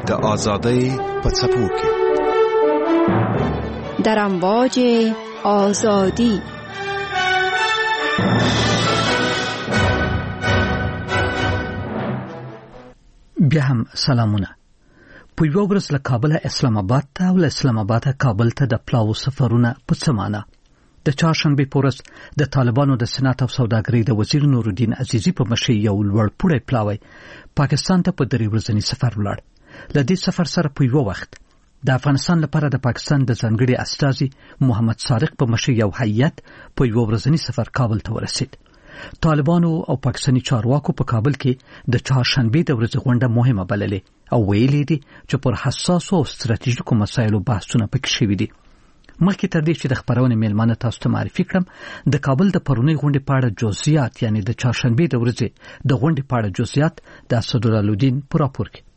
د آزادۍ په څپو کې در امواج آزادی. بیا هم سلامونه. په یوه ورځ له کابله اسلام آباد ته او له اسلام آباد کابل ته د پلاو سفرونه په څه معنی؟ د چهارشنبې په ورځ د طالبانو د صنعت او سوداګرۍ د وزیر نورالدین عزیزي په مشرۍ یو لوړ پوړی پلاوی پاکستان ته په 3 ورځني سفر ولاړ. له دې سفر سره په یو وخت د افغانستان لپاره د پاکستان د ځانګړي استازي محمد صادق په مشرۍ یو هیئت په یو ورځني سفر کابل ته ورسید. طالبانو او پاکستاني چارواکو په کابل کې د چهارشنبې د ورځې غونډه مهمه بللې او ویلي دي چې پر حساسو او ستراتیژیکو مسایلو بحثونه پکې شوي دي. مخکې تر دې چې د خبرونې میلمانه تاسو ته معرفي کړم، د کابل د پرونی غونډې په اړه جزئیات، یعنی د چهارشنبې د ورځې د غونډې په اړه جزئیات د اسدالدین پر راپور کې.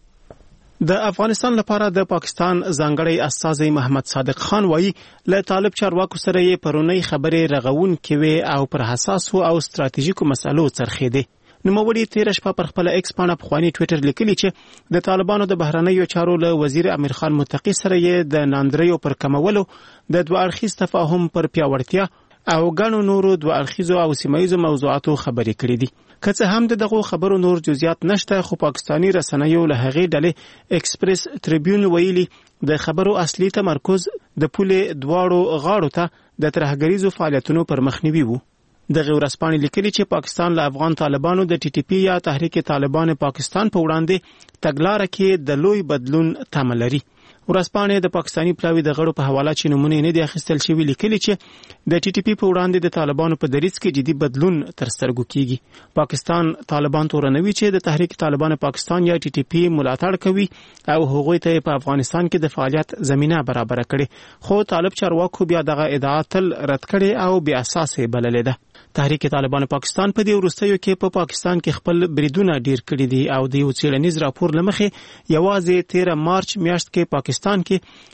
د افغانستان لپاره د پاکستان ځانګړی استازی محمد صادق خان وایي له طالب چارواکو سره یې پرونی خبرې رغون کوي او پر حساسو او ستراتیژیکو مسلو څرخېدي. نوموړي تیر شپه پر خپل ایکس باندې په خواني ټوئیټر لیکلي چې د طالبانو د بهرنیو چارو له وزیر امیر خان متقی سره یې د ناندریو پر کمولو، د دوه اړخیز تفاهم پر پیاوړتیا او غنو نورو دوه اړخیزو او سیمایي موضوعاتو خبرې کړې دي. که څه هم دغه خبرو نور جزئیات نشته، خو پاکستانی رسنیو له هغې ډلې ایکسپریس ټریبیون ویلي د خبرو اصلي تمرکز د پولې دواړو غاړو ته د ترهګریزو فعالیتونو پر مخنیوي وو. دغه ورځپاڼې لیکلي چې پاکستان له افغان طالبانو د ټي ټي پی یا تحریک طالبان پاکستان په وړاندې تګلارې کې د لوی بدلون تمه لري. ورځپاڼې د پاکستانی پلاوی د غړو په حواله چې نمونه نه دي اخیستل شوی لیکلي چې د ټي ټي پی په وړاندې د طالبانو په دریځ کې جدي بدلون تر سترګو کیږي. پاکستان طالبان تورنوي چې د تحریک طالبان پاکستان یا ټي ټي پی ملاتړ کوي او هغوی ته په افغانستان کې د فعالیت زمينه برابر کړي، خو طالب چارواکو بیا دغه ادعا تل رد کړي او بیا اساسه بللې ده. تحریک طالبان پاکستان په دې وروستیو کې په پاکستان کې خپل بریدونه ډیر کړي دي او د یو څېړنیز راپور لمخې یوازې 13 مارچ میاشت کې پاکستان کې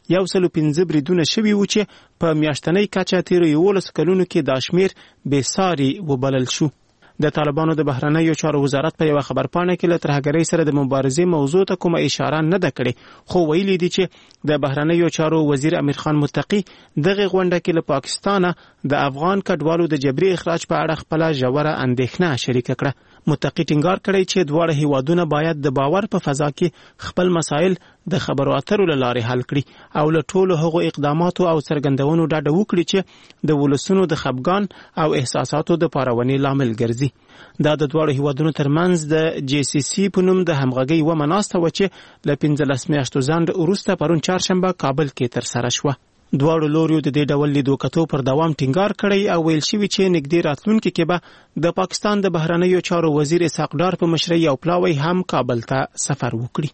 115 بریدونه شوي و چې په میاشتنۍ کچه تیر 11 کلونو کې دا شمیر بې ساري وبلل شو. د طالبانو د بهرنیو چارو وزارت په یو خبرپاڼه کې له ترهګرۍ سره د مبارزې موضوع ته کومه اشاره نه ده کړې، خو ویلي دي چې د بهرنیو چارو وزیر امیر خان متقی دغه غونډه کې له پاکستانه د افغان کډوالو د جبري اخراج په اړه خپل ژوره اندېښنه شریک کړه. متقی ټینګار کړی چې دواړه هیوادونه باید د باور په فضا کې خپل مسایل د خبرو اترو لارې حل کړي او له ټولو هغو اقداماتو او څرګندونو ډډه وکړي چې د ولسونو د خپګان او احساساتو د پارونې لامل ګرځي. دا د دواړو هیوادونو ترمنځ د جی سی سی په نوم د همغږۍ و مناسته و چې له 15 میاشتو ځنډ وروسته پرون چهارشنبه کابل کې تر سره شوه. دواړو لوریو د دې ډول لیدو کتو پر دوام ټینګار کړی او ویل شوی چې نږدې راتلونکي کې به د پاکستان د بهرنیو چارو وزیر اسحاق ډار په مشرۍ او پلاوی هم کابل ته سفر وکړي.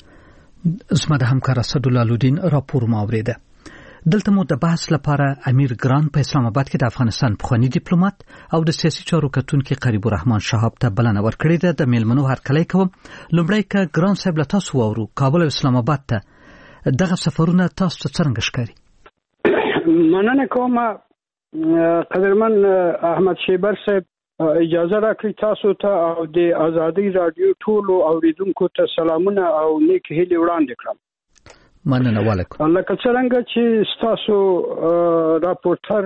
زما د همکار اسدالدین راپور ماوریده. دلته مو د بحث لپاره امیر ګران په اسلام آباد کې د افغانستان پخوانی ډیپلوماټ او د سیاسي چارو کتونکي قریب الرحمن شهاب ته بلنه ورکړې ده. د میلمنو هرکلی کوم. لومړی که ګران صاحب له تاسو واورو، کابل او اسلام آباد ته دغه سفرونه تاسو ته څنګه ښکاري؟ مننه کوم قدرمن احمد شیبر صاحب، اجازه راکړئ تاسو ته او د آزادۍ رادیو ټولو اوریدونکو ته سلامونه او نیک هیلې وړاندې کړم. مننه. وعلیکم. لکه څنګه چې تاسو راپورټر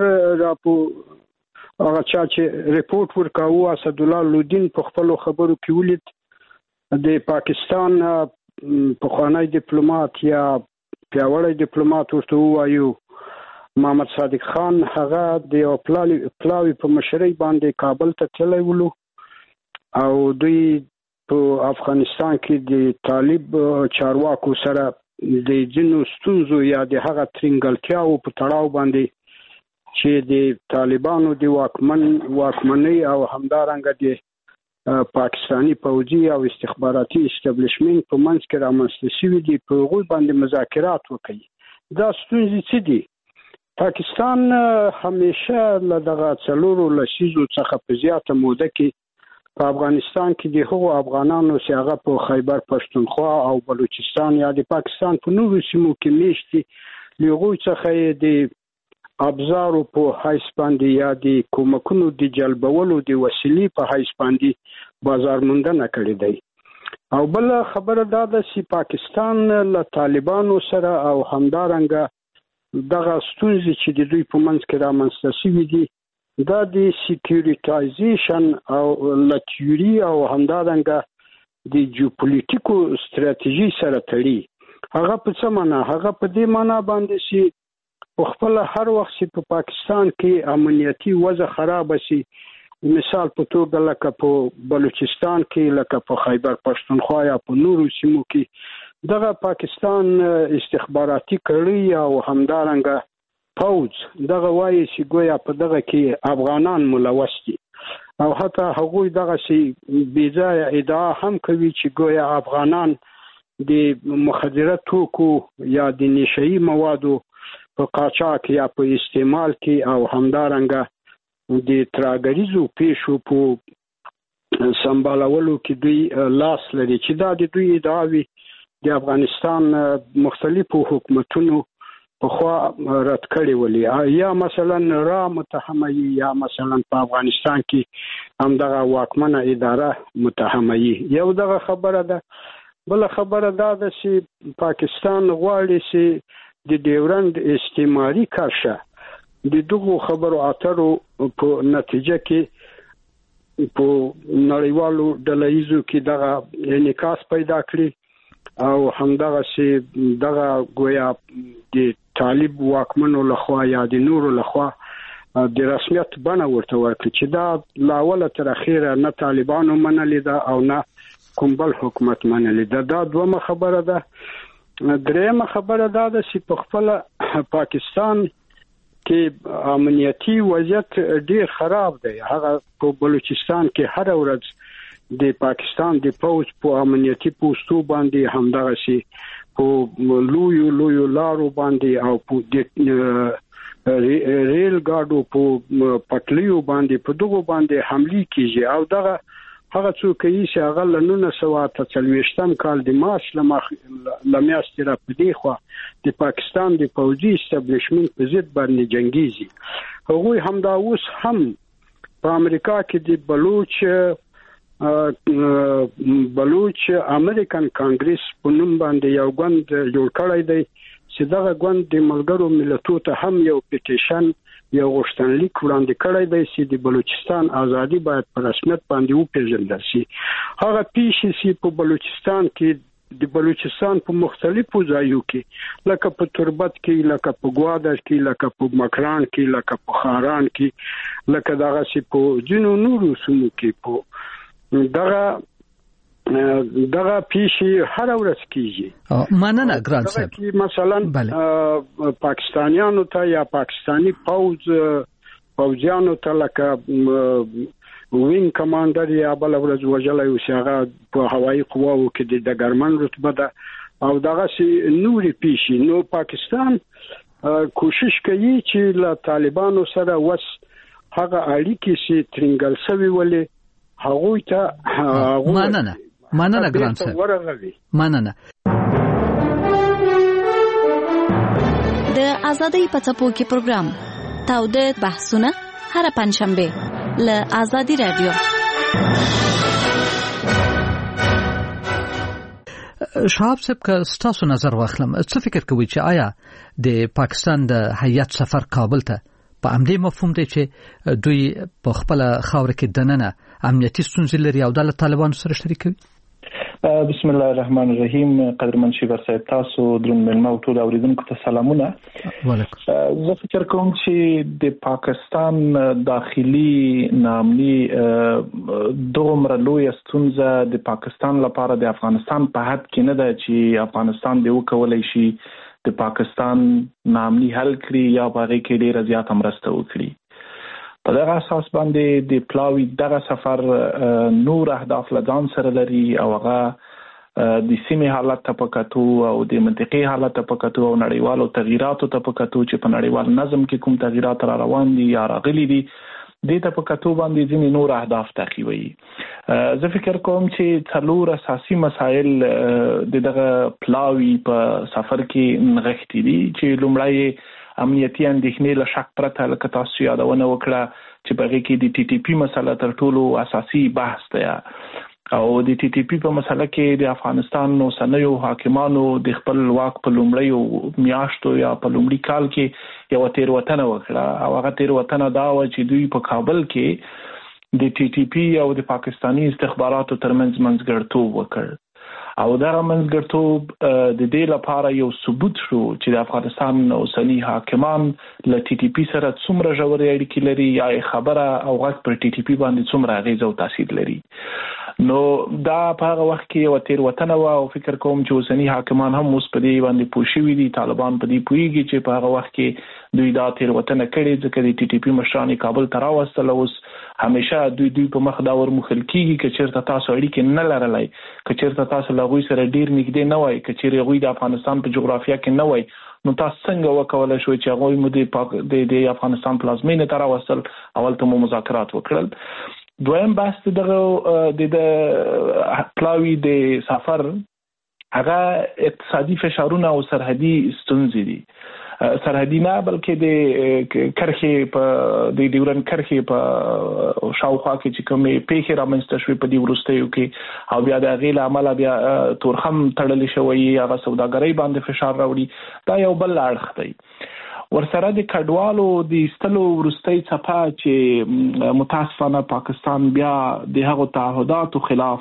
هغه چې ریپورت ورکاوه اسدالدین په خپل خبرو کې ولید د پاکستان پخوانی ډیپلوماټ یا پیاوړی ډیپلوماټ ورته وایو محمد صادق خان هغه د پلاوی په مشرۍ باندې کابل ته تللی ولو او دوی په افغانستان کې د طالب چارواکو سره د جنو ستونزو یا د هغه ترنګلتیاو په تړاو باندې چې د طالبانو د واکمنۍ او همدارنګه د پاکستانی پوځي او استخباراتي استابلیشمنت په منځ کې رامنځته شوي دي، په هغوی باندې مذاکرات وکړي. دا ستونزې څه دي؟ پاکستان همیشه له دغه 4 لسیزو څخه په زیاته موده کې په افغانستان کې د هغو افغانانو چې هغه په خیبر پښتونخوا او بلوچستان یا د پاکستان په نورو سیمو کې میشتي، له هغوی څخه د ابزارو په حیث باندې یا د کومکونو د جلبولو د وسیلې په حیث باندې بازار موندنه کړې دی. او بل خبره دا ده چې پاکستان له طالبانو سره او همدارنګه دغه ستونزې چې د دوی په منځ کې رامنځته شوي دي دا د سیکیورټایزیشن او له تیوري او همدارنګه د جیوپولیټیکو ستراتیژي سره تړي. هغه په څه معنا؟ هغه په دې معنا باندې چې په خپل هر وخت چې په پاکستان کې امنیتي وضع خراب شي، مثال په توګه لکه په بلوچستان کې، لکه په خیبر پښتونخوا یا په نورو سیمو کې دغه پاکستان استخباراتي کړي او همدارنګه پوز دغه وایي چې ګویا په دغه کې افغانان ملوث دي او حتی هغوی دغه شي بېځایه ادعا هم کوي چې ګویا افغانان د مخدره توکو یا د نشهیي موادو په قاچاق یا په استعمال کې او همدارنګه د تراګریزو پیښو په سمبالولو کې دوی لاس لري چې دا د دوی ادعاوي د افغانستان مختلفو حکومتونو په خوا رد کړي ولې، یا مثلا را متهمه یا مثلا په افغانستان کې همدغه واکمنه اداره متهمه یو دغه خبره ده. بل خبره دا ده چې پاکستان غواړي چې د ډیورند استعماري کرښه د دغو خبرو اترو په نتیجه کې په نړیوالو ډلهیزو کې دغه انعکاس پیدا کړي او همدغه چې دغه ګویا د طالب واکمنو لخوا یا د نورو لخوا د رسمیت بڼه ورته ورکړي چې دا لا اوله تر اخره نه طالبانو منلې ده او نه کوم بل حکومت منلې ده. دا دومره خبره ده. درېمه خبره دا ده چې په خپل پاکستان کې امنیتي وضعیت ډیر خراب دی. هغه په بلوچستان کې هر ورځ د پاکستان د پوز په امنیتي پوسټو باندې همدغه شي په لویو لارو باندې او په ریل ګاډو په پټلیو باندې په دغه باندې حمله کیږي او دغه هغه څوک چې هغه له 1943 کال د مارچ لمیاشتې را پدې خو د پاکستان د پوځي استابلیشمنت په ضد باندې جنگیږي. هغوی هم دا اوس هم په امریکا کې د بلوچ امریکن کانګریس په نوم باندې یو ګوند جوړ کړی دی چې دغه ګوند د ملګرو ملتونو ته هم یو پټیشن یو غوښتنلیک وړاندې کړی دی چې د بلوچستان ازادي باید په رسمیت باندې وپیژندل شي. هغه پیښې چې په بلوچستان کې د بلوچستان په مختلفو ځایو کې لکه په تربت کې، لکه په ګوادر کې، لکه په مکران کې، لکه په خاران کې، لکه دغه چې په ځینو نورو سیمو کې په دغه پیښې هر ورځ کیږي. مننه ګران صاحب. مثلا پاکستانیانو ته یا پاکستانی پوځیانو ته لکه وینګ کمانډر یا بل ورځ وجلای او هغه په هوایي قواو کې د ډګرمن رتبه ده او دغه سي نوري پیښې. نو پاکستان کوشش کوي چې له طالبانو سره وس هغه اړیکې چې ترنګل سوي ولې هغوی ته مننه ګران صاحب. مننه. د ازادۍ په څپو کې پروګرام تاوده بحثونه هر پنځشنبه له ازادي رادیو. شهاب صاحب که ستاسو نظر واخلم، څه فکر کوي چې آیا د پاکستان د هیئت سفر کابل ته په همدې مفهوم دی چې دوی په خپل خاور کې دننه امنیتي ستونزې لري او د طالبانو سره شریک کوي؟ بسم الله الرحمن الرحیم. قدرمن شیبر صاحب، تاسو درون ملما او ټول اوریدونکو ته سلامونه. وعلیکم. زه فکر کوم چې د پاکستان داخلي نامني دومره لوی ستونزه د پاکستان لپاره د افغانستان په حد کې نه ده چې افغانستان به وکولای شي د پاکستان نامني حل کړي یا باغې کې ډیره زیاته مرسته وکړي. په دغه اساس باندې د پلاوی دغه سفر نور اهداف لځان سره لري او هغه د سیمې حالت ته پکاتو او د منطقې حالت ته پکاتو او نړیوالو تغیراتو ته پکاتو چې په نړیوال نظم کې کوم تغیرات را روان دي یا راغلي دي د ته پکاتو باندې ځینې نور اهداف تعقیبوي. زه فکر کوم چې څلور اساسي مسایل دغه پلاوی په سفر کې نغښتي دي چې لومړی امنیتي اندېښنې له شک پرته لکه تاسو یادونه وکړه چې په هغې کې د ټي ټي پي مسله تر ټولو اساسي بحث دی او د ټي ټي پی په مسله کې د افغانستان نو سنیو حاکمانو د خپل واک په لومړی میاشتو یا په لومړي کال کې یو تیروتنه وکړه او هغه تیروتنه دا و چې دوی په کابل کې د ټي ټي پی او د پاکستاني استخباراتو ترمنځ منځګړیتوب وکړ او دا منځګړیتوب د دې لپاره یو ثبوت شو چې د افغانستان اوسنی حاکمان له ټي ټي پی سره څومره ژورې اړیکې لري یا خبره او غږ پر ټي ټي پی باندې څومره اغیز او تاثیر لري. نو دا په هغه وخت کې یو تیروتنه و او فکر کوم چې اوسنی حاکمان هم اوس په دې باندې پوه شوي دي. طالبان په دې پوهیږي چې په هغه وخت کې دوی دا تیروتنه کړې ځکه د ټي ټي پی مشران کابل ته راوستل. اوس همیشه دوی په مخ دا ورمخل کیږي چې چیرته تاسو اړیکې نه لرلای، چې چیرته تاسو له غوي سره ډیر نږدې نه وای، چې چیرې غوي د افغانستان په جغرافیه کې نه وای، نو تاسو څنګه وکولای شئ چې هغه مو د افغانستان پلازمینه ته راوستل؟ اول ته مو مذاکرات وکړل. دویم بحث دغه د پلاوی د سفر هغه اقتصادي فشارونه او سرحدي ستونزې دي. سرحدي نه بلکې د کرخې په د ډیورن کرخې په شاوخوا کې چې کومې پیښې رامنځته شوې په دې وروستیو کې او بیا د هغې له امله بیا تورخم تړلی شوی، هغه سوداګرۍ باندې فشار راوړي. دا یو بل اړخ دی. ورسره د کډوالو د ایستلو وروستۍ څپه چې متاسفانه پاکستان بیا د هغو تعهداتو خلاف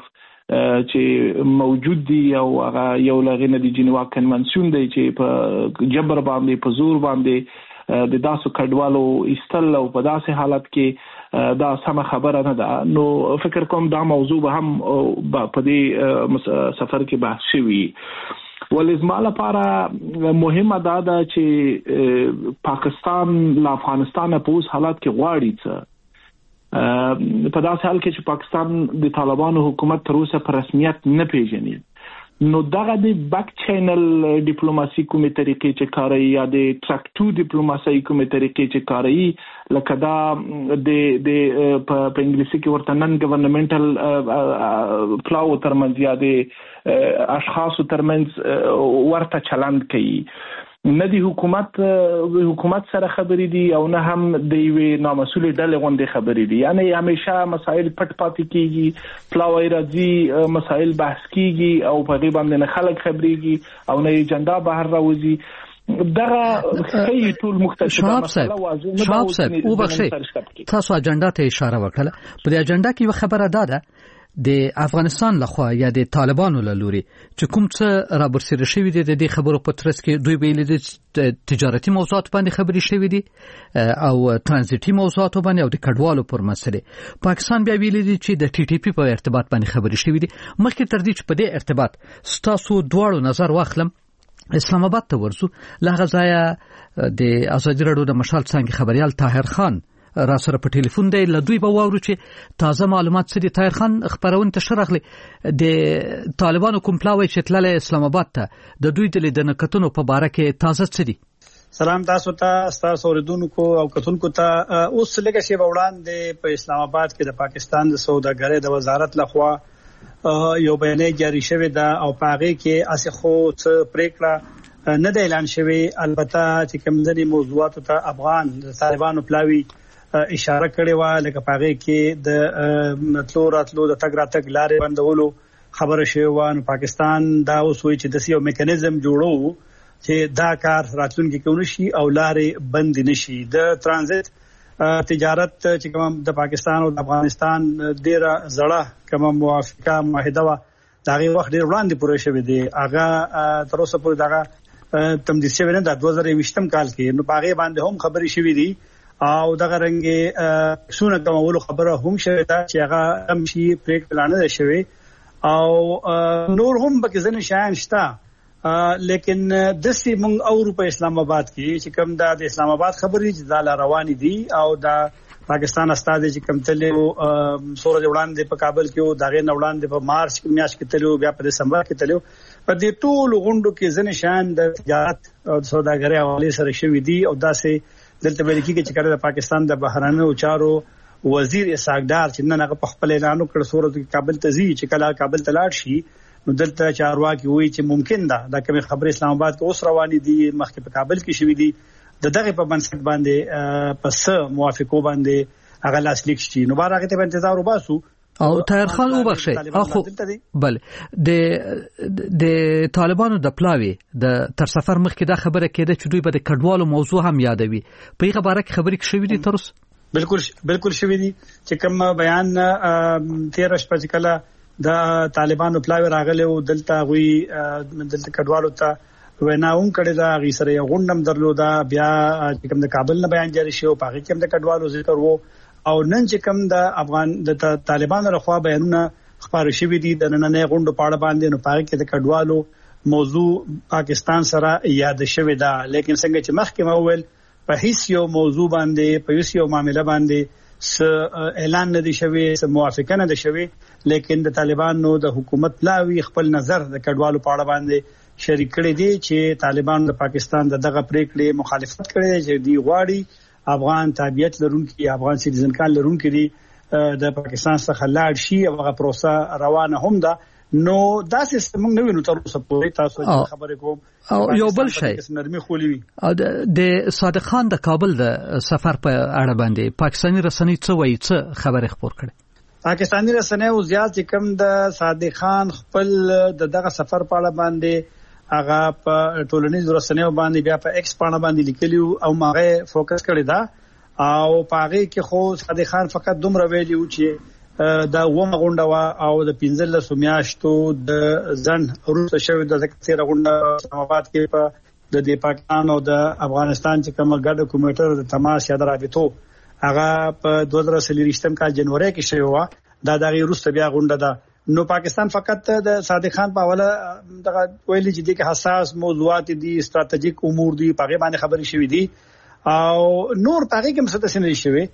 چې موجود دي او هغه یو لغینه د جنیوا کنونسیون دی چې په جبر باندې په زور باندې د داسو کډوالو ایستل او په داسې حالت کې دا سم خبره نه ده. نو فکر کوم دا موضوع به هم په دې سفر کې بحث شوی. ولزما لپاره مهمه ده چې پاکستان له افغانستان په اوس حالات کې غواړي څه په داسې حال کې چې پاکستان د طالبانو حکومت تر اوسه په رسمیت نه پیژني. نو دغه د بک چینل ډیپلوماسي کومې طریقې چې کاروي یا د ټرک ټو ډیپلوماسي کومې طریقې چې کاروي لکه دا د په انګلیسي کې ورته نن ګورنمنټل پلاو ترمنځ یا د اشخاصو ترمنځ ورته چلند کوي. نه دی حکومت سره خبرې دي او نه هم د یوې نامسؤلې ډلې غوندې خبرې دي. یعنی همیشه مسائل پټ پاتې کیږي، پلاوی راځي، مسائل بحث کیږي او په دې باندې نه خلک خبرېږي او نه ایجنډا بهر راوځي. دغه خی ټول مختلفه مسله واضح نه او بخښي. تاسو اجنډا ته اشاره وکړه. په دې اجنډا کې خبره ده د افغانستان لخوا یا د طالبانو له لوري چې کوم څه رابرسېره شوی دي د دې خبرو په ترڅ کې دوی ویلي دي تجارتي موضوعات باندې خبرې شوی دي او ترانزیتي موضوعات باندې او د کډوالو پر مسله. پاکستان بیا ویلي دي چې د ټي ټي پی په ارتباط باندې خبرې شوی دي. مخکې تر دې چې په دې ارتباط ستاسو دواړو نظر واخلم، اسلام آباد ته ورسو. لغه ځای د ازادي راډیو د مشال څنګه خبريال طاهر خان را سره په ټلیفون دی. لدوی به واورو چې تازه معلومات څه دي. طاهر خان خبرونه ته شرغلي د طالبانو کوم پلاوی چې تلل اسلام آباد ته د دوی د لیدنه کتنو په باره کې تازه څه دي؟ سلام تاسو ته، تاسو اوریدونکو او کتونکو ته. اوس لږه شی وړاندې په اسلام آباد کې د پاکستان د سوداګرۍ د وزارت لخوا یو بیان جاری شوی دا او پاغه کې اسه خو څه پریکړه نه د اعلان شوی. البته چې کوم ځنی موضوعات ته افغان د طالبانو پلاوی اشاره کړې و، لکه پاغه کې د تلو راتلو د تګ راتګ لارې بندولو خبره شوی و. نو پاکستان دا اوس وایي چې د یو میکانیزم جوړو چې دا کار راتلونکي کې ونشي او لارې بند نشي. د ترانزیت تجارت چې کوم د پاکستان او د افغانستان ډیره زړه کوم موافقه معاهده و دغه وخت ډیر وړاندې پوره شوی دی. هغه تر اوسه پورې دغه تمدید شوی نه د 2020 کال کې. نو باغې باندې هم خبرې شوې دي او دغه رنګ سونه کومولو خبره هم شوه دا چې هغه هم شي پریک پلان نه شوی او نور هم به ځنه شاین شتا. لیکن د سی مونږ او په اسلام آباد کې چې کوم د اسلام آباد خبرې چې دا رواني دي او د پاکستان استاد چې کوم تلو سورج وړاندې په کابل کې او دغه وړاندې په مارچ کې میاشت کې تلو بیا په دسمبر کې تلو. په دې ټول غونډو کې ځنه شان د تجارت او سوداګرۍ حواله سره شوې دي او داسې دلته ویل کېږي چې کله د پاکستان د بهرنیو چارو وزیر اسحاق ډار چې نن هغه په خپل اعلان وکړ سورج کابل ته ځي چې کله کابل ته لاړ شي نو دلته چارواکي وایي چې ممکن ده دا کوم خبره اسلام آباد کې اوس روانې دي مخکې په کابل کې شوې دي دغه په بنسټ باندې پس موافقو باندې هغه لاسلیک شي. نو بار هغه ته انتظار وباسو او طاهر خان وبخښي اخو بل د طالبانو د پلاوی د تر سفر مخکې دا خبره کېده چې دوی به د کډوالو موضوع هم یادوي په هغه باره کې خبرې شوې دي تر اوسه بالکل شوې دي چې کوم بیان 13 شپه کله د طالبانو پلاوی راغله او دلته غوي دلته کډوالو ته وناوم کړي دا غي سره غونډم درلودا بیا چې کوم د کابل نه بیان جاری شو په هغه کې هم د کډوالو ذکر وو او نن چې کوم د افغان د طالبانو لخوا بیانونه خبرې شوې دي د نننې غونډو په اړه باندې نو پاره کې د کډوالو موضوع پاکستان سره یاد شوې ده لیکن څنګه چې مخکې ما وویل په هیڅ یو موضوع باندې په هیڅ یو معاملې باندې اعلان نه دی شوی څه موافقه نه ده شوی لیکن د طالبانو د حکومت لاوی خپل نظر د کډوالو په اړه باندې شریک کړي دي چې طالبان د پاکستان دغه پریکړې مخالفت کړي چې دی غواړي افغان تابعیت لرونکي افغان سیټیزن کال لرونکي دي د پاکستان څخه لاړ شي او هغه پروسه روانه هم ده نو دا سیستم موږ نه وینو تر اوسه پورې تاسو خبرې کوم او یو بل شی نرمي خولي وي او د صادق خان د کابل د سفر په اړه باندې پاکستاني رسنۍ څه وایي څه خبرې خبر کړي پاکستاني رسنۍ او زیات کم د صادق خان خپل دغه سفر په اړه باندې هغه په ټولنیزو رسنیو باندې بیا په ایکس باندې باندې لیکلی او ماغه فوکس کړی دا او پاره کې خو صادق خان فقط دومره ویلی چې دا ومه غونډه وا او د 15 میاشتو د ځن روسه شوی د ذکر غونډه اسلام آباد کې په د پاکستان او د افغانستان چې کومه ګډه کمیټه د تماس یا د رابطو هغه په 2023 کال جنوري کې شوی و دا دغه روسه بیا غونډه ده نو پاکستان فقط د صادق خان په حواله دغه ویلي چې د حساس موضوعات دي استراتیژیک امور دي په غیبه باندې خبرې شوې دي او نور په غیږ کې څه څه نه شوي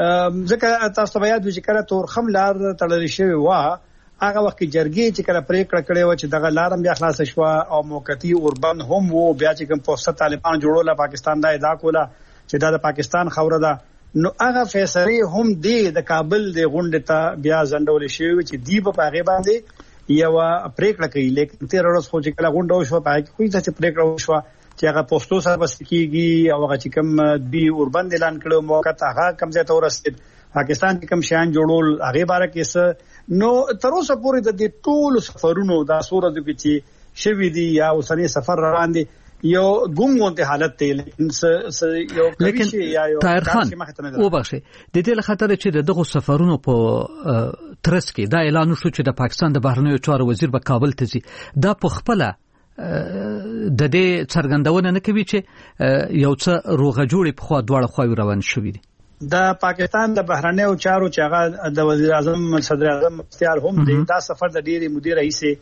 ځکه تاسو بیا د ذکر تور خملار تړل شوی و هغه وخت جرګې چې کله پریکړه کړې و چې دغه لارم بیا خلاص شو او موقتی اوربند هم وو بیا چې کوم پوسټ طالبان جوړول پاکستان دا ادعا کوله چې دا د پاکستان خوره ده نو هغه فیصله هم دی د کابل د غونډه ته بیا ځندول شي چې دی په هغه باندې یو پریکړه کوي لیکن 13 ورځې خو چې کله غونډه شو په هغه کوئی څه پریکړه شو چې هغه پوسټو سره بس کیږي او هغه چې کوم دی اوربند اعلان کړو موقت هغه کم ځای ته ورسید پاکستان کې کوم شان جوړول هغه باره کې نو تر اوسه پورې د ټول سفرونو د صورت کې چې شوی دی یا اوسنی سفر روان دي یو ګونګونته حالت دی لیکن طاهر خان وبخښي د دې لخطر چې دغه سفرونو په ترڅ کې دا اعلان شو چې د پاکستان د بهرنیو چارو وزیر په کابل ته ځي دا په خپل د دې څرګندونه نه کوي چې یو څه روغه جوړي په خوا دواړه خواوې روان شوې دي د پاکستان د بهرنیو چارو چې هغه د وزیر اعظم صدر اعظم اختیار هم دی دا سفر د ډیری مدیر رئیس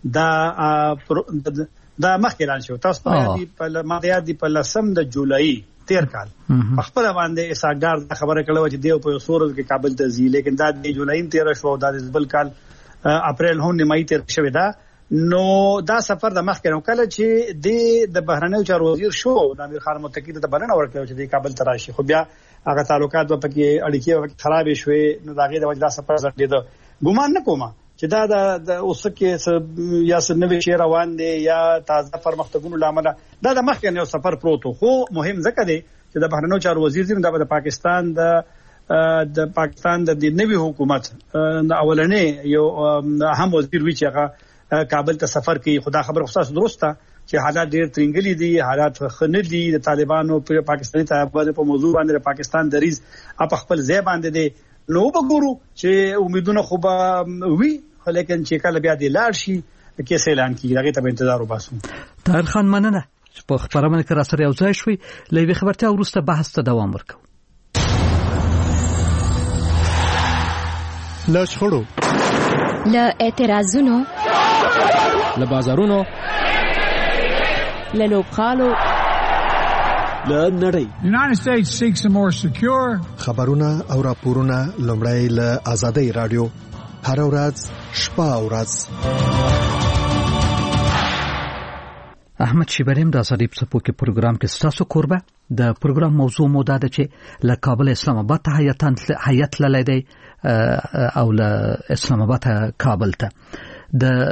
دا مخکې اعلان شو تاسو په ماده دی په 10 د جولای 13 کال خپل باندې اساګار خبره کړو چې دیو په سورز کې کابل ته ځي لیکن دا د جولای 13 شو دا د بل کال اپریل هم نیمایي 13 شوی دا نو دا سفر د مخکې نو کله چې د بهرنیو چارو وزیر شو د امیر خان متقی ته بلنه ورکړو چې د کابل ته راشي خو بیا هغه تعلقات په کې اړیکې خراب شوې نو داغه د وجه سفر زړه ګومان نه کوم چې دا د اوسکه یا سنوي شي روان دي یا تازه پرمختګونو لامل دا د مخکې یو سفر پروتو خو مهم ځکه دی چې د بهرنیو چارو وزیر زم د پاکستان د نوي حکومت د اولنې یو اهم وزیر وی چې هغه کابل ته سفر کوي خدا خبر خصوص درسته چې حالات ډیر ترنګلي دي حالات خنه دي د طالبانو په پاکستاني طالبانو په موضوع باندې پاکستان دریز په خپل ځای باندې دي نو وګورو چې امیدونه خو به وي لیکن چې کله بیا د لاړ شي کیسه اعلان کیږي هغه ته انتظار وباسو طاهر خان مننه چې په خبرونه کې را سره یو ځای شوي لوي خبرته ورسته بحث ته دوام ورکو لا شخړو لا اعتراضونو لا بازارونو لا لوبخالو لا نړۍ United States seeks a more secure خبرونه او راپورونه لومړی له آزادۍ رادیو هر ورځ شپه او ورځ احمد شیبریم د آزادۍ په پوکي پروګرام کې ستاسو کوربه د پروګرام موضوع مو دا ده چې له کابل اسلام آباد ته هیئت لاله دی او له اسلام آباد ته کابل ته د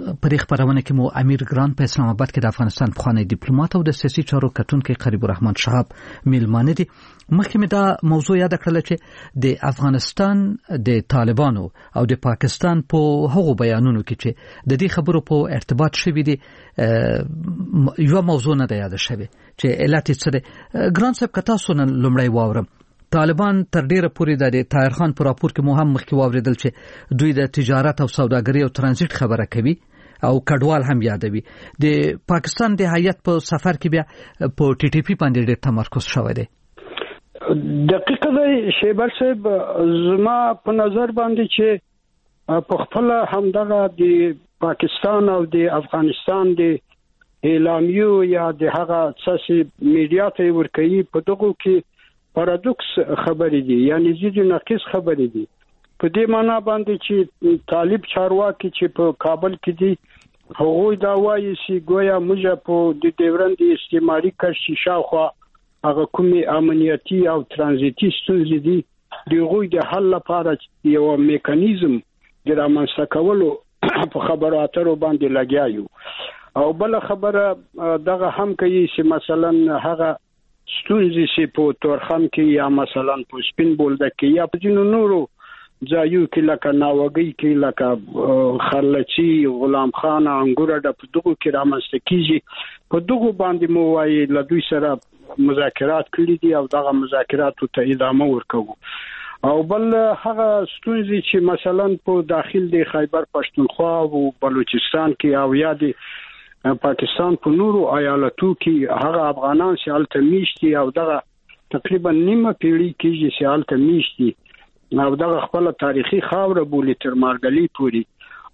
په خبرونه کې مو امیر ګران په اسلام آباد کې د افغانستان پخوانی ډیپلوماټ او د سیاسي چارو کتونکو قریب الرحمن شهاب میلمانه دي. مخکې دا موضوع یاد کړل چې د افغانستان د طالبانو او د پاکستان په هغو بیانونو کې چې د دې خبرو په ارتباط شوی دي یو موضوع نه یاد شوی چې علت څه ګران صاحب کتا سونه لمړی واورم. طالبان تر ډیره پورې د طاهر خان پر راپور کې مهم مخکې واوریدل چې دوی د تجارت او سوداګرۍ او ترانزیت خبره کوي او کډوال هم یادوي. د پاکستان د هیئت په سفر کې بیا په ټي ټي پی باندې ډېر تمرکز شوی دی. دقیقه دی شیبر صاحب، زما په نظر باندې چې په خپل همدغه د پاکستان او د افغانستان د اعلامیو یا د هغه اساسي میډیا ته ورکوي په دغه کې پارادوکس خبرې دي، یعنی زیږ ناقص خبرې دي. په دې معنی باندې چې طالب چارواکي چې په کابل کې دي هغوی دا وایي چې گویا موږ په د ډیورند استعماري کشي شاوخوا هغه کومي امنیتي او ترانزیتي ستونزې دي دغه د حل لپاره یو میکانیزم د رامنځته کولو په خبرو اترو باندې لګیایو. او بل خبره دغه هم کوي چې مثلا هغه ستونزې چې په تورخم کې یا مثلا په سپین بولده کې یا په ځینو نورو ځایو کې لکه ناوګي کې لکه خرلچي غلام خان انګور د په دغه کې رامنځته کیږي. په دغه باندې مو وايي له دوی سره مذاکرات کړي دي او دغه مذاکراتو ته ادامه ورکوي. او بل هغه ستونزې چې مثلا په داخل د خیبر پښتونخوا او بلوچستان کې او یا د پاکستان په نورو ایالتو کې هغه افغانان چې الته میشتي او دغه تقریبا نیمه پیړۍ کې چې الته میشتي او دغه خپل تاریخي خاوره بولی تر مارګلی پوری.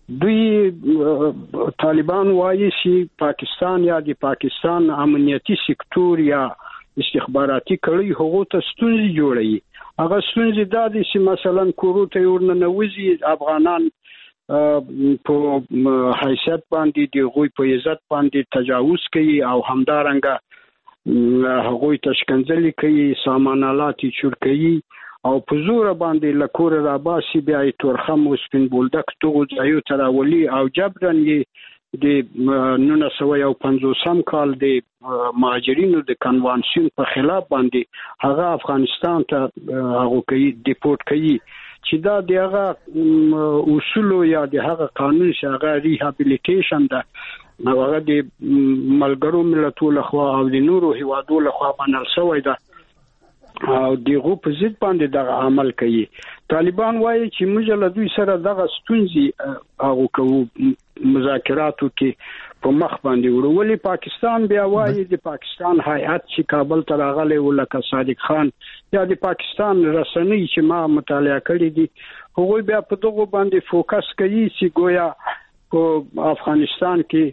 دوی طالبان وایي چې پاکستان یا د پاکستان امنیتي سکتور یا استخباراتي کړي هغه ته ستونزې جوړوي. هغه ستونزې دا دي چې مثلا کوروته ورننوځي افغانان په حیثیت باندې د غوی په عزت باندې تجاوز کوي او همدارنګه هغوی تشکنځلي کوي، سامانالات چور کوي او په زور باندې لکور را باسي بیا تورخم او سپین بولدک توغ ځایو تراولي او جبرن یې د 1950 کال د مهاجرینو د کنوانسیون په خلاف باندې هغه افغانستان ته هغه کوي ډیپورت کوي چې دا دغه اصول یا دغه قانون شغه ریهابیلیټیشن ده هغه د ملګرو ملتونو لخوا او د نورو هیوادو لخوا منل شوی ده او دغه په ضد باندې دغه عمل کوي. طالبان وایي چې موږ له دوی سره دغه ستونزې هغه کوو مذاکراتو کې په مخ باندې ورولي. پاکستان بیا وایي د پاکستان هیئت چې کابل ته راغلی و لکه صادق خان یا د پاکستان رسنۍ چې ما مطالعه کړې دي هغوی بیا په دغه باندې فوکس کوي چې گویا په افغانستان کې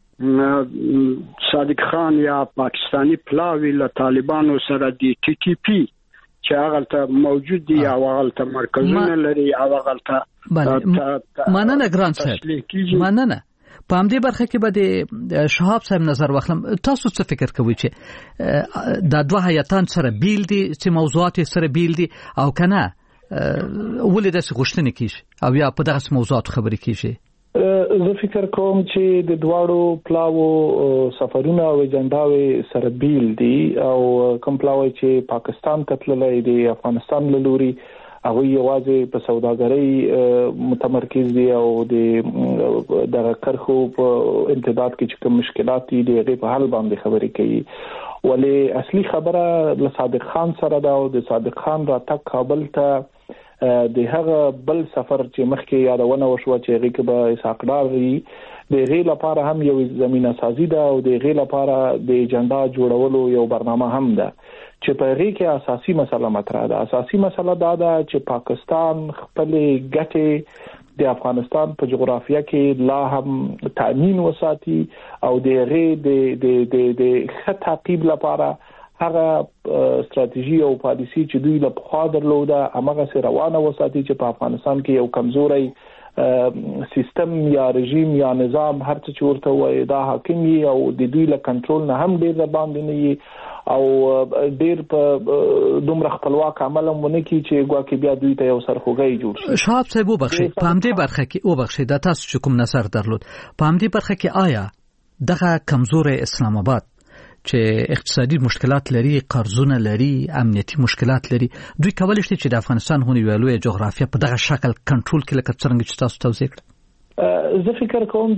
صادق خان یا پاکستانی پلاوی له طالبانو سره دی ټي ټي پی چې هغه ته موجود دي او هغه ته مرکزونه لري او هغه ته مننه ګران صاحب مننه. په همدې برخه کې به د شهاب صاحب نظر واخلم. تاسو څه فکر کوئ چې د دوه هیاتان سره بیل دي چې موضوعات سره بیل دي او کنه ولې داسې غوښتنې کیږي او یا په دغه موضوعات خبرې کیږي؟ زه فکر کوم چې د دواړو پلاوو سفرونه او اجنډاوي سره بیل دي او کوم پلاوی چې پاکستان ته تللی دی افغانستان له لوري هغه یوازې په سوداګرۍ متمرکز دي او د کرخو په امتداد کې چې کوم مشکلات دي هغه په حل باندې خبرې کوي. ولې اصلي خبره له صادق خان سره دا او د صادق خان راتګ کابل ته د هغه بل سفر چې مخکې یادونه وشو چې هغه کې به اسحاقدار وي د غیر لپاره هم یو زمينه سازي ده او د غیر لپاره د اجنډا جوړولو یو برنامه هم ده چې په هغه کې اساسي مسله مطرح ده. اساسي مسله دا ده چې پاکستان خپل ګټې د افغانستان په جغرافیه کې لا هم تامین وساتي او د هغه د تعقیب لپاره هغه استراتیژي او پالیسی چې دوی له خوا درلوده هغه سره روانه وساتي چې په افغانستان کې یو کمزوري سیستم یا رژیم یا نظام هر څه چورته وای دا حاکم او د دوی له کنټرول نه هم ډیر باندې نه او ډیر په دومره خپلواک عمل مونږ کی چې ګواکې بیا دوی ته یو سرخوږی جوړ شي. شهاب صاحب وبخښي په همدې برخه کې وبخښي د تاسو چې کوم نظر درلود په همدې برخه کې آیا دغه کمزور اسلام آباد چې اقتصادي مشکلات لري، قرضونه لري، امنیتي مشکلات لري، دوی کولای شي چې د افغانستان هونی ویلوې جغرافیه په دغه شکل کنټرول کړي لکه څنګه چې تاسو توضیح کړئ؟ زه فکر کوم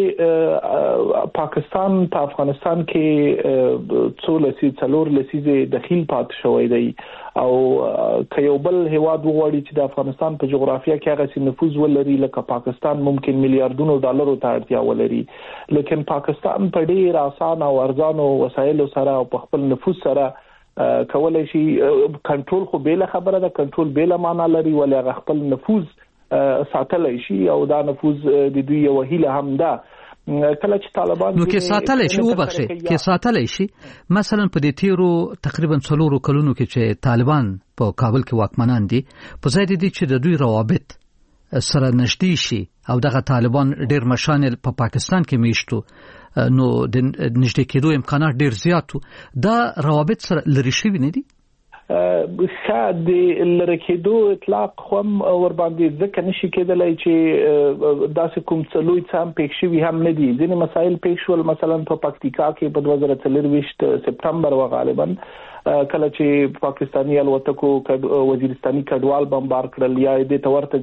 چې پاکستان په افغانستان کې څلور لسیزه دخیل پات شوی دی او که یو بل هیواد وغواړي چې د افغانستان په جغرافیه کې هغه سي نفوذ ولري لکه پاکستان ممکن میلیارډونو ډالرو ته اړتیا ولري، لیکن پاکستان په ډیر آسان او ارزانو وسایلو سره او په خپل نفوذ سره کولای شي کنټرول خو بیل خبره ده، کنټرول بیل معنا لري ولې هغه خپل نفوذ ساتلای شي او دا نفوذ د دوی یو هیله هم ده. کله چې طالبان نو کې ساتلای شي وبخښي کې ساتلای شي مثلا په دې تیرو تقریبا 4 کلونو کې چې طالبان په کابل کې واکمنان دي په ځای دي چې د دوی روابط سره نشتی شي او دغه طالبان ډیر مشان په پاکستان کې میشتو نو د نشته کېدو امکانات ډیر زیاتو، دا روابط سره لري شي نه دي د لرکېدو اطلاق هم ور باندې ځکه نشي کېدلای چې داسې کوم څلوي څام پېښ شوي هم نه دي. ځینې مسایل پېښ شول مثلا په پکتیکا کې په 2023 سپټمبر غالبا کله چې پاکستانی الوتکو وزیرستاني کډوال بمبار کړل یا د تورته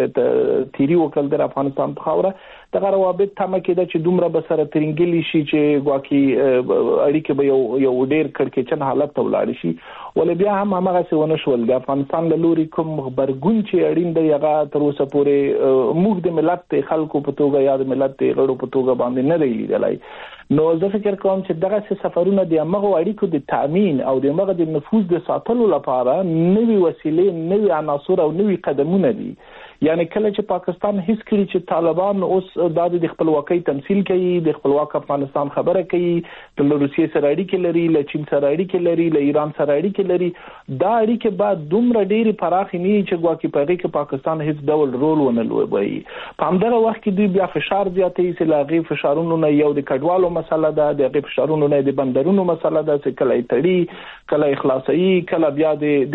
ځینې تیری وکړل د افغانستان په خاوره، دغه روابط تمه کېده چې دومره به سره ترنګلی شي چې ګواکې اړیکې به یو ډیر کړکېچن حالت ته ولاړ شي، ولې بیا هم هغه څه ونه شول. د افغانستان له لوري کوم خبرګون چې اړین دی هغه تر اوسه پورې موږ د ملت خلکو په توګه یا د ملت غړو په توګه باندې نه دی لیدلای. نو زه فکر کوم چې دغه سفرونه د هغه اړیکو د تامین او د هغه د نفوذ د ساتلو لپاره نوې وسیلې، نوې عناصر او نوې قدمونه دي. یعنی کله چې پاکستان هیڅ کړي چې طالبان اوس د خپلواکۍ تمثيل کوي، د خپلواک افغانستان خبره کوي، د روسیې سره اړیکې لري، له چین سره اړیکې لري، له ایران سره اړیکې لري، دا اړیکې بعد دومره ډېری پراخې نه چې ګواکې په هغه کې پاکستان هیڅ ډول رول ونه لوبوي. په همدغه وخت کې دوی بیا فشار زیاتوي چې لاغي فشارونو نه یو د کډوالو مسله ده، د هغه فشارونو نه د بندرونو مسله ده چې کله تړي کله اخلاصي کله بیا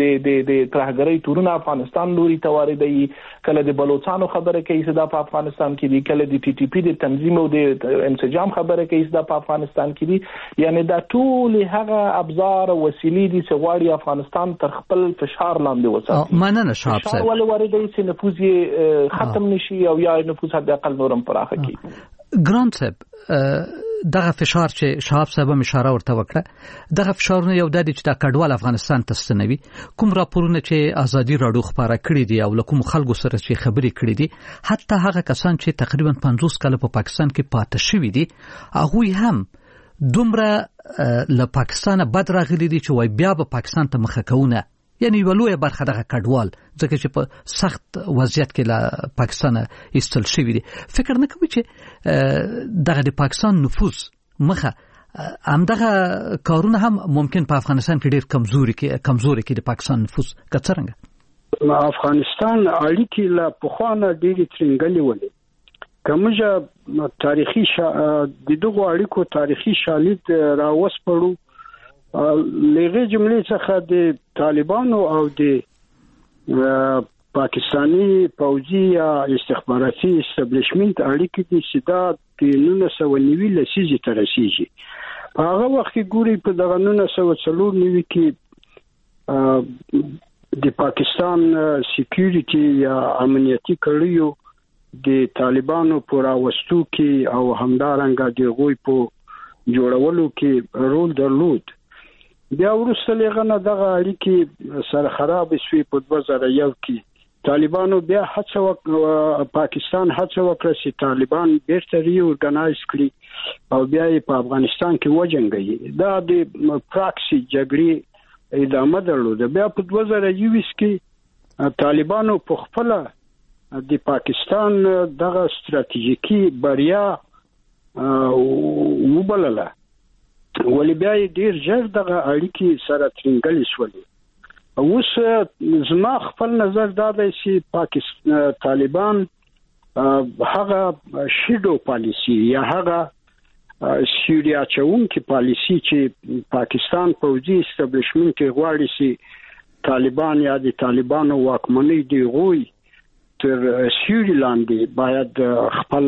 د ترهګرۍ تورونه افغانستان لوري تواردي، کله د بلوچستان خبره کوي چې دا په افغانستان کې دي، کله د ټي ټي پی د تنظیم او د انسجام خبره کوي چې دا په افغانستان کې دي. یعنی دا ټول هغه ابزار او وسیلې دي چې غواړي افغانستان تر خپل فشار لاندې وساتي. مننه شهاب صاحب. ولې وارد چې نفوذ ختم نشي او یا نفوذ حد اقل نورم پراخه کړي. ګرانت صاحب دغه فشار چې شهاب صاحب هم اشاره ورته وکړه، دغه فشارونه یو د دې چې د کډوال افغانستان ته ستنوي، کوم راپورونه چې ازادي راډیو خبره کړې دي او لکه خلکو سره چې خبرې کړې دي، حتی هغه کسان چې تقریبا 50 کاله په پاکستان کې پاتې شوي دي، هغه هم دومره له پاکستان بد راغلي دي چې وای بیا به پاکستان ته مخه کوونه، یعنی ولوی برخه دغه کډوال ځکه چې په سخت وضعیت کې له پاکستان ایستل شوی دي. فکر نه کوي چې دغه د پاکستان نفوذ مخه همدغه کارونه هم ممکن په افغانستان کې ډیر کمزوري کې د پاکستان نفوذ کڅرنګ افغانستان اړیکې له پخوانه ډیرې ترنګلې ولې کومه تاریخي د دغه اړیکو تاریخي شالید راوسپړو لغه جملې څخه د طالبانو او د پاکستانی پوځي یا استخباراتي استابلیشمنت اړیکې د سیدا د 1990 لسیزه تر رسیدي. په هغه وخت کې ګوري په دغه 1994 کې د پاکستان سکیورټي یا امنیتي کړیو د طالبانو پر اوستو کې او همدارنګه د غوي په جوړولو کې رول درلود. بیا ورسته لغنه دغه اړیکې سره خراب شوي په 2001 کې طالبانو بیا پاکستان هڅه وکړه چې طالبان بیرته ری اورګنایز کړي او بیا په افغانستان کې وجنګي. دا د پراکسی جګړې ادامه درلوده. بیا په 2021 کې طالبانو په خپل د پاکستان دغه ستراتیژیکي بریا وبلله، ولی بیا ډیر ژر دغه اړیکې سره ترنګلې شولې. اوس زما خپل نظر دا دی چې پاکستان طالبان هغه شیډو پالیسی یا هغه سیوریا چون کې پالیسی چې پاکستان پوځي استابلیشمنت کې غواړي چې طالبان یا د طالبانو واکمنۍ دی غوي تر سیوري لاندې باید خپل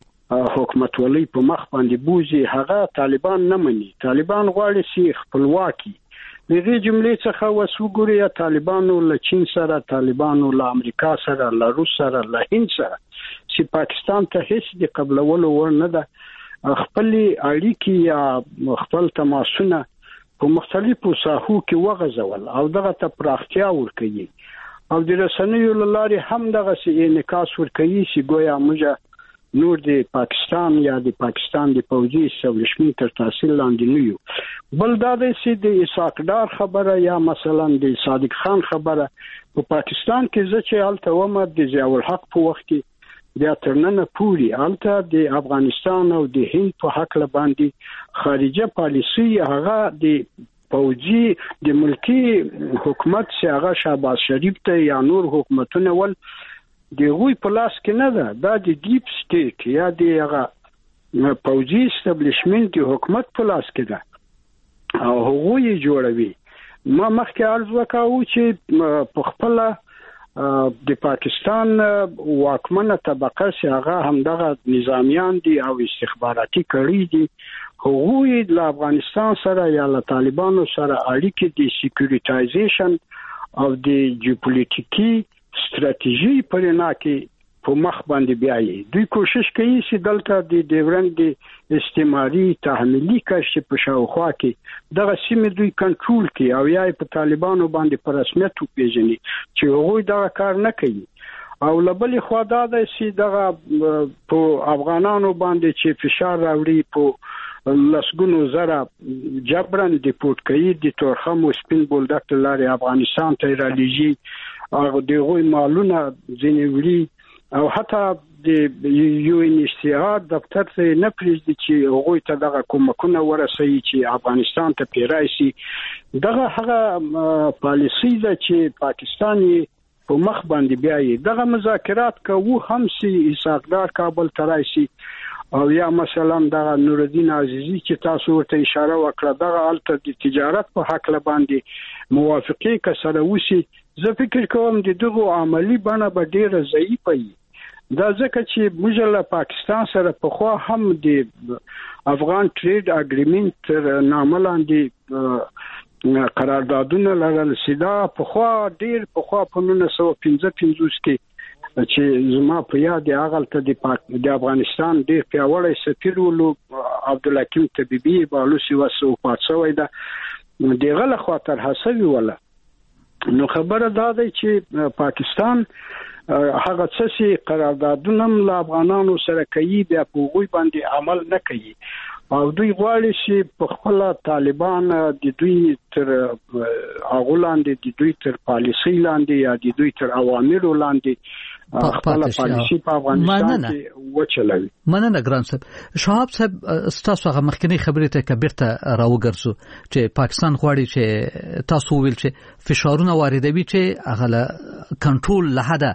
حکومتولي په مخ باندې بوزي. هغه طالبان نه مني. طالبان غواړي چې خپلواکي دغه جملې څخه وسوګوري. یا طالبانو له چین سره، طالبانو له امریکا سره، له روس سره، له هند سره چې پاکستان ته هیڅ د قبلولو ور نه ده. خپل اړیکې یا خپل تماسونه په مختلفو ساحو کې وغځول او دغه ته پراختیا ورکړي او د رسنیو لارې هم دغه سي انعکاس ورکړي چې ګویا موږ نور د پاکستان یا د پاکستان د پوځي استابلیشمنت تر تاثیر لاندې نه یو. بل دا د سي د اسحاق ډار خبره یا مثلا د صادق خان خبره په پاکستان کې چې الته ومه د ضیاء الحق په وخت کې بیا ترننه پوری الته د افغانستان او د هند په حق له باندې خارجه پالیسی هغه د پوځي د ملکی حکومت چې هغه شهباز شریف ته یا نور حکومتونه ول د غوی په لاس کې نه ده. دا د ډیپ سټیټ یا د هغه پوځي استابلیشمنت د حکومت په لاس کې ده او هغه یې جوړوي. ما مخکې عرض وکاو چې په خپل د پاکستان واکمنه طبقه چې هغه همدغه نظامیان دي او استخباراتي کړي دي، هغوی د افغانستان سره یا له طالبانو سره اړیکې د سکیورټایزیشن او د جیوپولیټیکي ستراتیژي په لنا کې په مخ باندې بیاي. دوی کوشش کوي چې دلته د ډیورند استعماري تحمیلي کش په شاوخوا کې دغه سیمه دوی کنټرول کوي او یا په طالبانو باندې په رسمیت وپیژني چې هغوی دا کار نه کوي. او لبلې خوا دا ده چې دغه په افغانانو باندې چې فشار راوړي په لسګونو زره جبران دیپورت کوي د تورخم او سپین بولدک لارې افغانستان ته رالیږي او دغه مالونه ځینې وړي او حتی د یو ان ایچ سی آر دفتر ته نه پریږدي چې هغوی ته دغه کومکونه ورسوي چې افغانستان ته پیرای شي. دغه هغه پالیسی ده چې پاکستان په مخ باندې بیاي. دغه مذاکرات کوو هم سي اسحاقدار کابل ترای شي او یا مثلا دغه نورالدین عزیزی چې تاسو ورته اشاره وکړه دغه الته د تجارت په حق له باندې موافقه کسره وسی. زه فکر کوم د دغه عملی بڼه به ډیره ضعیفه وي. دا ځکه چې موږ له پاکستان سره په خوا هم د افغان ټریډ اګریمنت تر نامه لاندې قراردادونه لرل. سیدا په خوا ډیر په خوا په 1955 کې چې زما په یاد هغه ته د افغانستان ډیر پیاوړی سفیر ولو عبدالحکیم طبيبي بالوسی وسو پاتسوي ده دغه له خاطر حسابي ولا. نو خبره دا ده چې پاکستان هغه څه قراردادونه له افغانانو سره کوي بیا په غوي باندې عمل نه کوي او دوی غواړي چې په خپل طالبان د دوی تر اغولاندې د دوی تر پالیسي لاندې یا د دوی تر اوامر لاندې خپل پالیسي په افغانستان کې وچلوي. مننه ګران صاحب. شهاب صاحب تاسو هغه مخکنی خبرې ته کبرته راوګرځو چې پاکستان غواړي چې تاسو ویل چې فشارونه واردوي چې هغه کنټرول لحده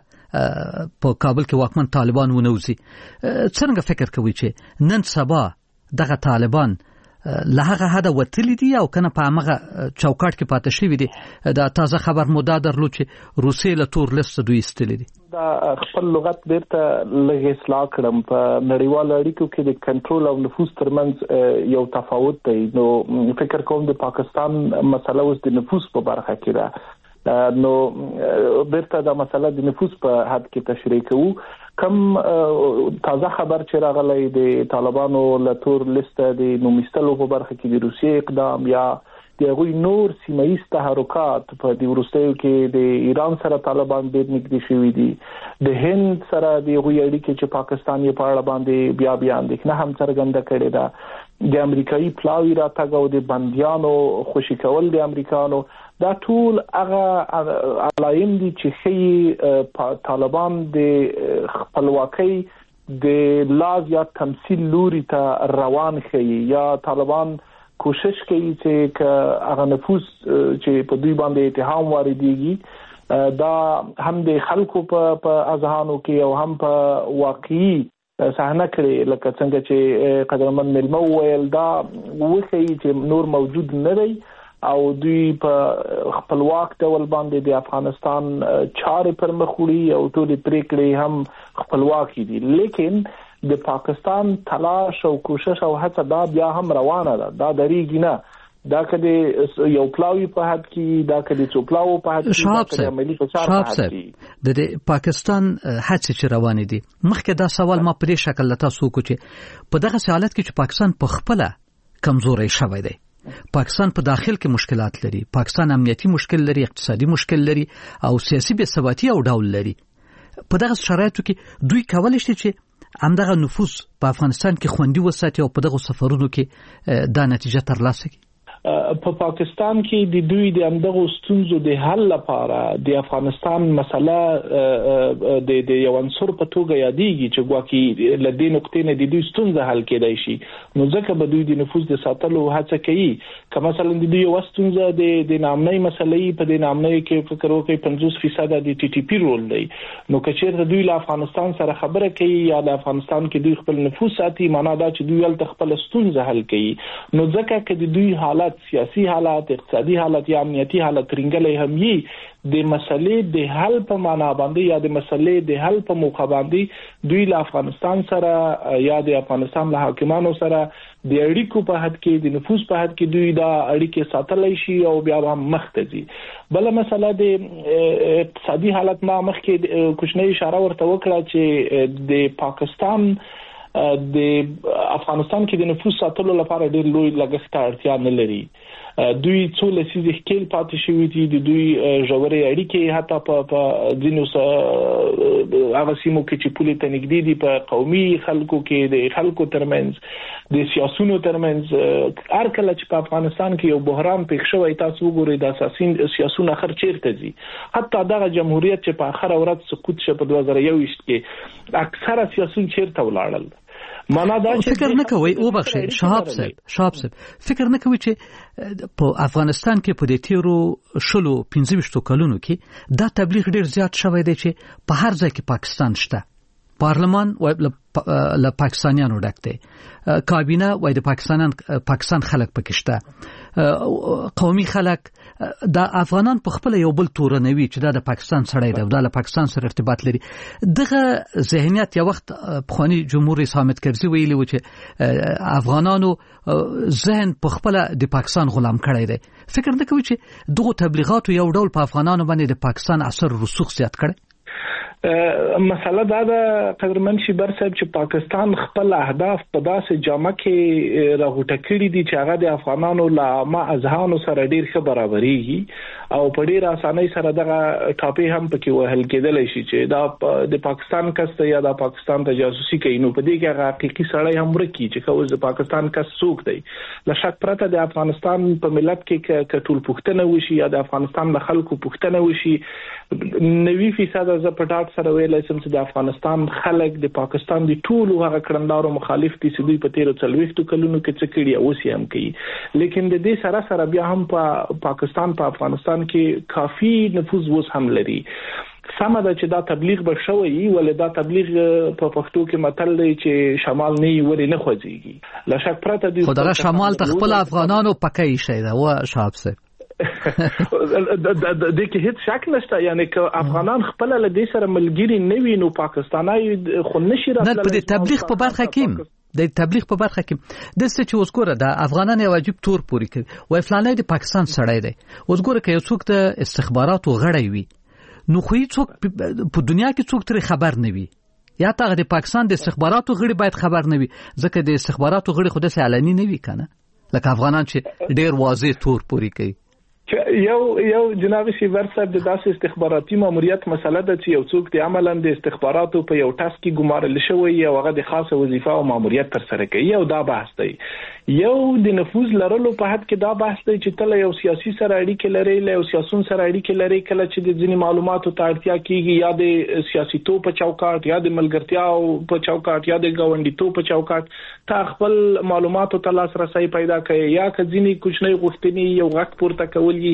په کابل کې واکمن طالبان ونوزي. څنګه فکر کوي چې نن سبا دغه طالبان لهغه هدا وتلی دي او کنه په هغه چوکاټ کې پاتې شوی دي؟ دا تازه خبر مودا درلو چې روسي له تور لیست دوی استلې دي. دا خپل لغت بیرته لږ اصلاح کړم. په نړیوال اړیکو کې د کنټرول او نفوذ ترمنځ یو تفاوت دی. نو فکر کوم د پاکستان مسله اوس د نفوذ په برخه کې ده. نو بیرته دا مسله د نفوذ په حد کې تشریح کوو. کم تازه خبر چې راغلی د طالبانو له تور لیست د نومستلو په برخه کې د روسیې اقدام یا د غوی نور سیمایي تحرکات په د ورستیو کې د ایران سره طالبان ډېر نږدې شوي دي. د هند سره د غوی اړیکې چې پاکستان یې په اړه باندې بیا اندېښنه هم څرګنده کړې ده. د امریکایي پلاوی راتګ او د بنديانو خوشي کول د امریکانو دا ټول هغه علایم دي چې خي طالبان د خپلواکۍ د لاز یا تمثيل لوري ته روان خي یا طالبان کوشش کوي چې هغه نفوذ چې په دوی باندې اتهام واردېږي دا هم د خلکو په اذهانو کې او هم په واقعي صحنه کړې لکه څنګه چې قدرمن ملمه ویل دا وخی چې نور موجود نه دی او دوی په خپلواک ډول باندې د افغانستان چارې پر مخ وړي او ټول پریکړې هم خپلواک دي لیکن د پاکستان تلاش او کوشش او هڅه دا بیا هم روانه ده دا دریږي نه دا کله یو پلاوی په حد کې دا کله څو پلاو په حد کې د عملی فشار په حد کې د پاکستان هڅه چې روانې دي مخکې دا سوال ما پرې شکل لته سو کو چې په دغه حالت کې چې پاکستان په خپل کمزوري شوی دی پاکستان په داخل کې مشکلات لري پاکستان امنیتي مشکل لري اقتصادي مشکل لري او سیاسي بې ثباتي او ډول لري په دغه شرایطو کې دوی کولای شي چې همدغه نفوذ په افغانستان کې خوندي وساتي او په دغه سفرونو کې دا نتیجه ترلاسه کړي په پاکستان کې د دوی د همدغه ستونزو د حل لپاره د افغانستان مسله د یو عنصر په توګه یادېږي چې ګواکې لدې نقطې نه د دوی ستونزه حل کېدای شي نو ځکه به دوی د نفوذ د ساتلو هڅه کوي که مثلا د دوی یو ستونزه د نامنۍ مسلې په د نامنۍ کې فکر وکړي 50% د ټي ټي پی رول دی نو که چیرته دوی له افغانستان سره خبره کوي یا د افغانستان کې دوی خپل نفوذ ساتي معنا دا چې دوی ولته خپل ستونزه حل کوي نو ځکه چې د دوی حالت سیاسي حالات اقتصادي حالات یا امنیتي حالات رنګلې هم یي د مسلې د حل په معنا باندې یا د مسلې د حل په موخه باندې دوی له افغانستان سره یا د افغانستان له حاکمانو سره د اړیکو په حد کې د نفوذ په حد کې دوی دا اړیکې ساتلای شي او بیا هم مختزي بل مسله د اقتصادي حالت ما مخکې کوچنی اشاره ورته وکړه چې د پاکستان د افغانستان کې د نفوذ ساتلو لپاره ډېر لوی لګښت اړتیا نه لري دوی څو لسیزې ښکېل پاتې شوي دي د دوی ژورې اړیکې حتی په ځینو هغه سیمو کې چې پولې ته نږدې دي په قومي خلکو کې د خلکو ترمنځ د سیاسونو ترمنځ هر کله چې په افغانستان کې یو بحران پېښ شوی تاسو وګورئ د اساسي سیاسونه اخر چیرته ځي حتی دغه جمهوریت چې په اخر ورځ سقوط شو په 2021 کې اکثره سیاسون چیرته ولاړل معنا دا چې فکر نه کوي او بخښي شهاب صاحب فکر نه کوي چې په افغانستان کې په دې تیرو 15 کلونو کې دا تبلیغ ډیر زیات شوی دی چې په هر ځای کې پاکستان شته پارلمان له پاکستانیانو ډک دی کابینه وای د پاکستان خلک پکې شته قومي خلک دا افغانان په خپل یو بل تورنوي چې دا د پاکستان سړی دی دا له پاکستان سره ارتباط لري دغه ذهنیت یو وخت بخوانی جمهور رئیس حامد کرزي ویلي و چې افغانانو ذهن په خپل د پاکستان غلام کړی دی فکر نه کوي چې دغه تبلیغات یو ډول په افغانانو باندې د پاکستان اثر رسوخ زیات کړي مسله دا ده قدرمن شیبر صاحب چې پاکستان خپل اهداف په داسې جامه کې راغوټه کړی دي چې هغه د افغانانو له ما اذهانو سره ډیر ښه برابرېږي او په ډیر اسانۍ سره دغه ټاپې هم پکې وهل کېدلی شي چې دا د پاکستان کس یا د پاکستان ته جاسوسي کوي نو په دې کې هغه حقيقي سړی هم ورکی چې کوم د پاکستان کس څوک دی له شک پرته د افغانستان په ملت کې کټول پښتنه وشي یا د افغانستان له خلکو پښتنه وشي 90% ز پټاټ سره ویل سم چې د افغانستان خلک د پاکستان د ټولو هغه کړندارو مخالف دي چې دوی په 13 کلونو کې څه کړي او اوس هم کوي لیکن د دې سره بیا هم په پاکستان په افغانستان کې کافي نفوذ وس هم لري سمه ده چې دا تبلیغ به شوی ولې دا تبلیغ په پښتو کې متل دی چې شمال نه وری نه خوځيږي لا شک پرته دي خدای شمال ته خپل افغانانو پکې شي دا و شاب سه د کې هیڅ شک نشته یعنی که افغانان خپل له دې سره ملګری نه وي نو پاکستاني خو نشي راتللی نه په تبلیغ په برخه کې د تبلیغ په برخه کې د څه چې وسګوره د افغانان یو واجب تور پوری کوي وای فلانه د پاکستان سړی دی وسګوره کې یو څوک د استخباراتو غړی وي نو خو څوک په دنیا کې څوک تر خبر نه وي یا ته د پاکستان د استخباراتو غړي باید خبر نه وي ځکه د استخباراتو غړي خود سه علني نه وي کنه لکه افغانان چې ډیر واضح تور پوری کوي یو جناب شیور صاحب د داسې استخباراتي ماموریت مسله ده چې یو څوک د عملاً د استخباراتو په یو ټاسک کې ګمارل شوی او هغه د خاصه وظیفه او ماموریت تر سره کوي او دا بحث دی یو د نفوذ لرلو په حد کې دا بحث دی چې تل یو سیاسي سره اړیکې لري له سیاسون سره اړیکې لري کله چې د ځینې معلوماتو ته اړتیا کیږي یا د سیاستو په چوکاټ یا د ملګرتیا په چوکاټ یا د ګاونډیتوب په چوکاټ تا خپل معلوماتو ته لاسرسي پیدا کوي یا که ځینې کوچنۍ غوښتنې یو غږ پورته کول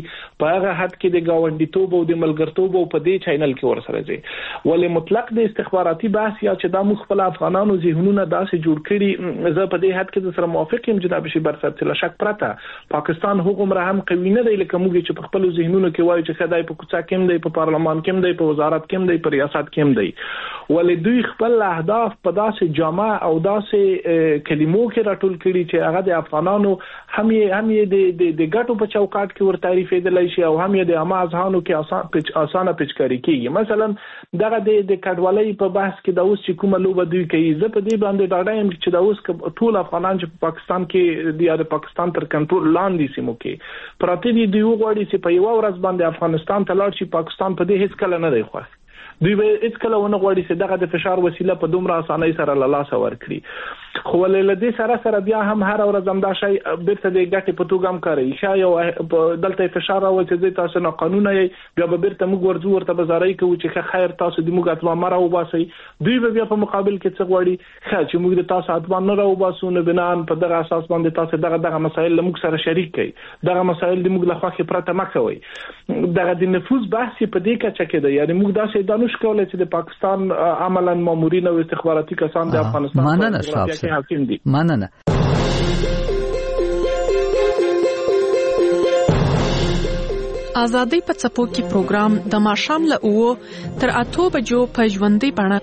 په هغه حد کې د گاونډیتوب او د ملګرتوب په دې چینل کې ورسره ځي. ولې مطلق د استخباراتي بحث یا چې د خپل افغانانو ذهنونه داسې جوړ کړي، زه په دې حد کې سره موافق یم جناب شیبر صاحب چې لا شک پرته پاکستان هغومره هم قوي نه دی لکه موږ چې په خپل ذهنونو کې وایو چې خدای په کوڅه کې دی، په پارلمان کې دی، په وزارت کې دی، په ریاست کې دی. ولې دوی خپل اهداف په داسې جامع او داسې کلمو کې راټول کړي چې هغه د افغانانو هم یې د ګټو په چوکاټ کې ور تعریفېدلی شي او هم یې د عامه اذهانو کې اسانه پیچکاري کیږي. مثلا دغه د کډوالۍ په بحث کې د اوس چې کومه لوبه دوی کوي، زه په دې باندې ډاډه یم چې د اوس ټول افغانان چې په پاکستان کې د پاکستان تر کنټرول لاندې سیمو کې پراته دي، دوی وغواړي چې په یو ورځ باندې افغانستان ته لاړ شي. پاکستان په دې هیڅ کله نه دی خوښ. دوی به هیڅ کله ونه غواړي چې دغه د فشار وسیله په دومره اسانۍ سره له لاسه ورکړي. خو ولې دې سره بیا هم هر ورځ هم دا شی بیرته د ګټې په توګه هم کوي. شای یو دلته فشار راوړي چې تاسو نه قانون یې بیا به بیرته موږ ورځو ورته بازارۍ کوو چې خیر تاسو د موږ اتوان مرا وباسي. دوی به بیا په مقابل کې څه غواړي چې موږ د تاسو اتوان نه راوباسو، نه بنان په دغه اساس باندې تاسو دغه مسایل له موږ سره شریک کړئ، دغه مسایل د موږ له خوا پرته مکوي. دغه د نفوذ بحث په دې کچه کې دی. یعنی موږ داسې دانش کولای چې د پاکستان عملاً مامورین او استخباراتي کسان د افغانستان مننه. آزادۍ په څپو کې پروګرام د ماښام له 8 تر 8 بجو په ژوندۍ بڼه.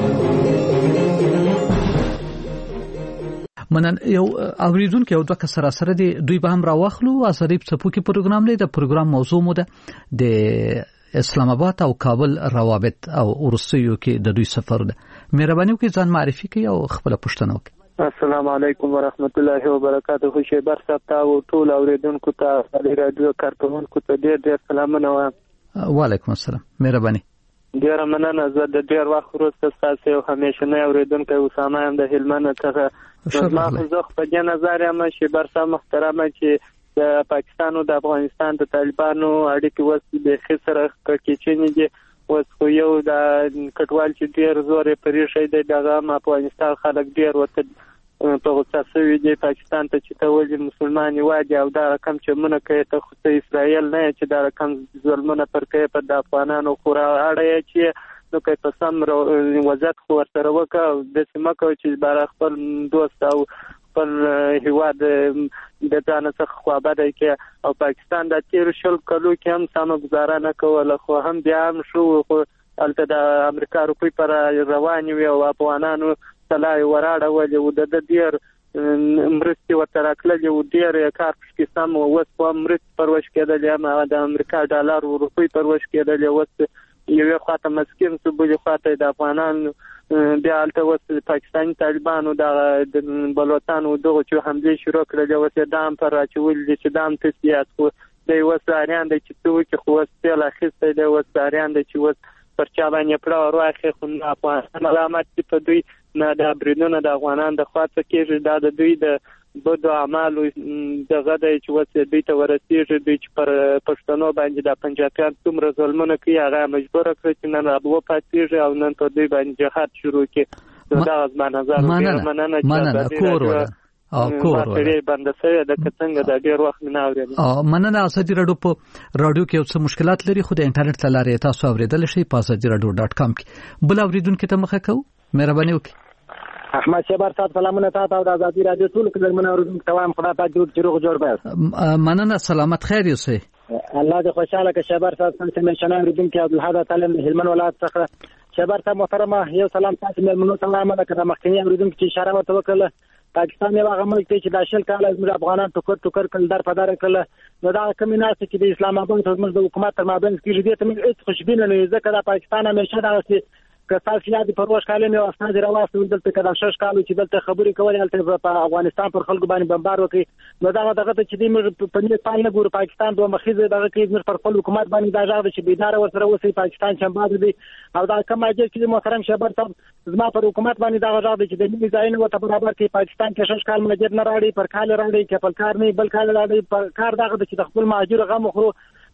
منن یو اوریدونکو یو دوه کسر سره دی، دوی به هم راوخلو. آزادۍ په څپو کې پروګرام دی. د پروګرام موضوع مو ده د اسلام آباد او کابل روابط او ورسیو کې د دوی سفر ده. مهرباني وکړئ ځان معرفي کړئ او خپل پوښتنه وکړئ. السلام علیکم ورحمت الله وبرکاته. شیبر صاحب ته او ټول اوریدونکو ته د رادیو کارکونکو ته ډېر سلامونه وایم. وعلیکم السلام. مهرباني. ډېر مننه. زه د ډېر وخت وروسته ستاسو یو همیشنی اوریدونکی اسامه یم د هلمند څخه. ما خو زه په دې نظر یم شیبر صاحب محترمه چې د پاکستان او د افغانستان د طالبانو اړیکې وسې د خسر کچېنې دي. اوس خو یو د کټوال چې ډېر زور یې پرې شي دی، دغه افغانستان خلک ډېر ورته په غوسه شوي دي پاکستان ته چې ته ولې مسلمان یې او دا رقم چې مونږ کوي ته خو اسرائیل نه چې دا رقم ظلمونه پر کوي په د افغانانو خورا اړه چې نو کوي په سم وضعیت خو ورسره وکړه. داسې مه کوئ چې بار خپل دوست او خپل هیواد د ځان څخه خوابده کې. او پاکستان د تیر 20 کلو کې هم سم گزاره نه کوله، خو هم بیا هم شو خو البته د امریکا روپی پر روان وي او افغانانو تلای وراړه ولې و د ډیر مرستي ورته راکړل او ډیر کار کې سم وس په مرست پروش کېدل یا د امریکا ډالر او روپی پروش کېدل. وس یو خاطر مسکین څه بل خاطر د افغانانو بیا البته وس پاکستاني طالبانو د بلوچستان او دغه چې حمله شروع کړل او چې دام پر راچول دي چې دام تسلیات خو د وساریان د چې تو چې خو ستل اخیسته د وساریان د چې وس پر چا باندې پړه ورواخې خو نه افغان علامات په دوی نه د بریدونو د افغانان د خاطر کې د دوی د بدو اعمالو دغه د چې وسه دوی ته ورسیږي دوی چې پر پښتنو باندې د پنجابیان څومره ظلمونه کوي هغه مجبور کړ چې نن ابو پاتېږي او نن ته دوی باندې جهاد شروع کړي. دا از ما نظر مننه چې کور او لري باندې سره د څنګه د ډیر وخت نه اوري. مننه. اسدی رادیو په رادیو کې څه مشکلات لري خو د انټرنیټ لارې تاسو اوریدل شئ په asadi.radio.com کې. بل اوریدونکو ته مخه کو مهرباني وکړئ. احمد شیبر صاحب سلامونه تاسو او د آزادي رادیو ټول کلمونه اوریدونکو ته وایم خدای پاک دې جوړ جوړ بس. مننه. سلامت خیر اوسئ. الله دې خوشاله کړي. شیبر صاحب څنګه مشنه اوریدونکو عبدالحد تعالی هلمند ولایت څخه. شیبر صاحب محترمه یو سلام تاسو مېلمنو ته وایم کړه مخکنی اوریدونکو چې اشاره ورته وکړه پاکستان یو هغه ملک چې د 20 کال زموږ افغانان ټوکر کړل در په دار کړل نو دا کمیناست چې د اسلام آباد زموږ د حکومت تر مابین کې دې ته موږ هیڅ خوشبینه نه یو ځکه د پاکستان همیشه دا چې کسان یاد پروش کالم یو اسناد راوستل دلته کله 6 کال چې دلته خبرې کولې په افغانستان پر خلکو باندې بمبار وکړي نو دغه چې د موږ په دې پاله ګور پاکستان دوه مخیزه دغه کې موږ پر خپل حکومت باندې دا ځاږي چې بيدار وسره وسی پاکستان شمباد دي او دا کوم اجازه چې محترم شهبر صاحب زما پر حکومت باندې دا ځاږي چې د دې ځای نه وته برابر کې پاکستان کې 6 کال مجد نه راړي پر کال راړي کې پر کار نه بل کال راړي پر کار دغه چې د خپل ماجر غم خورو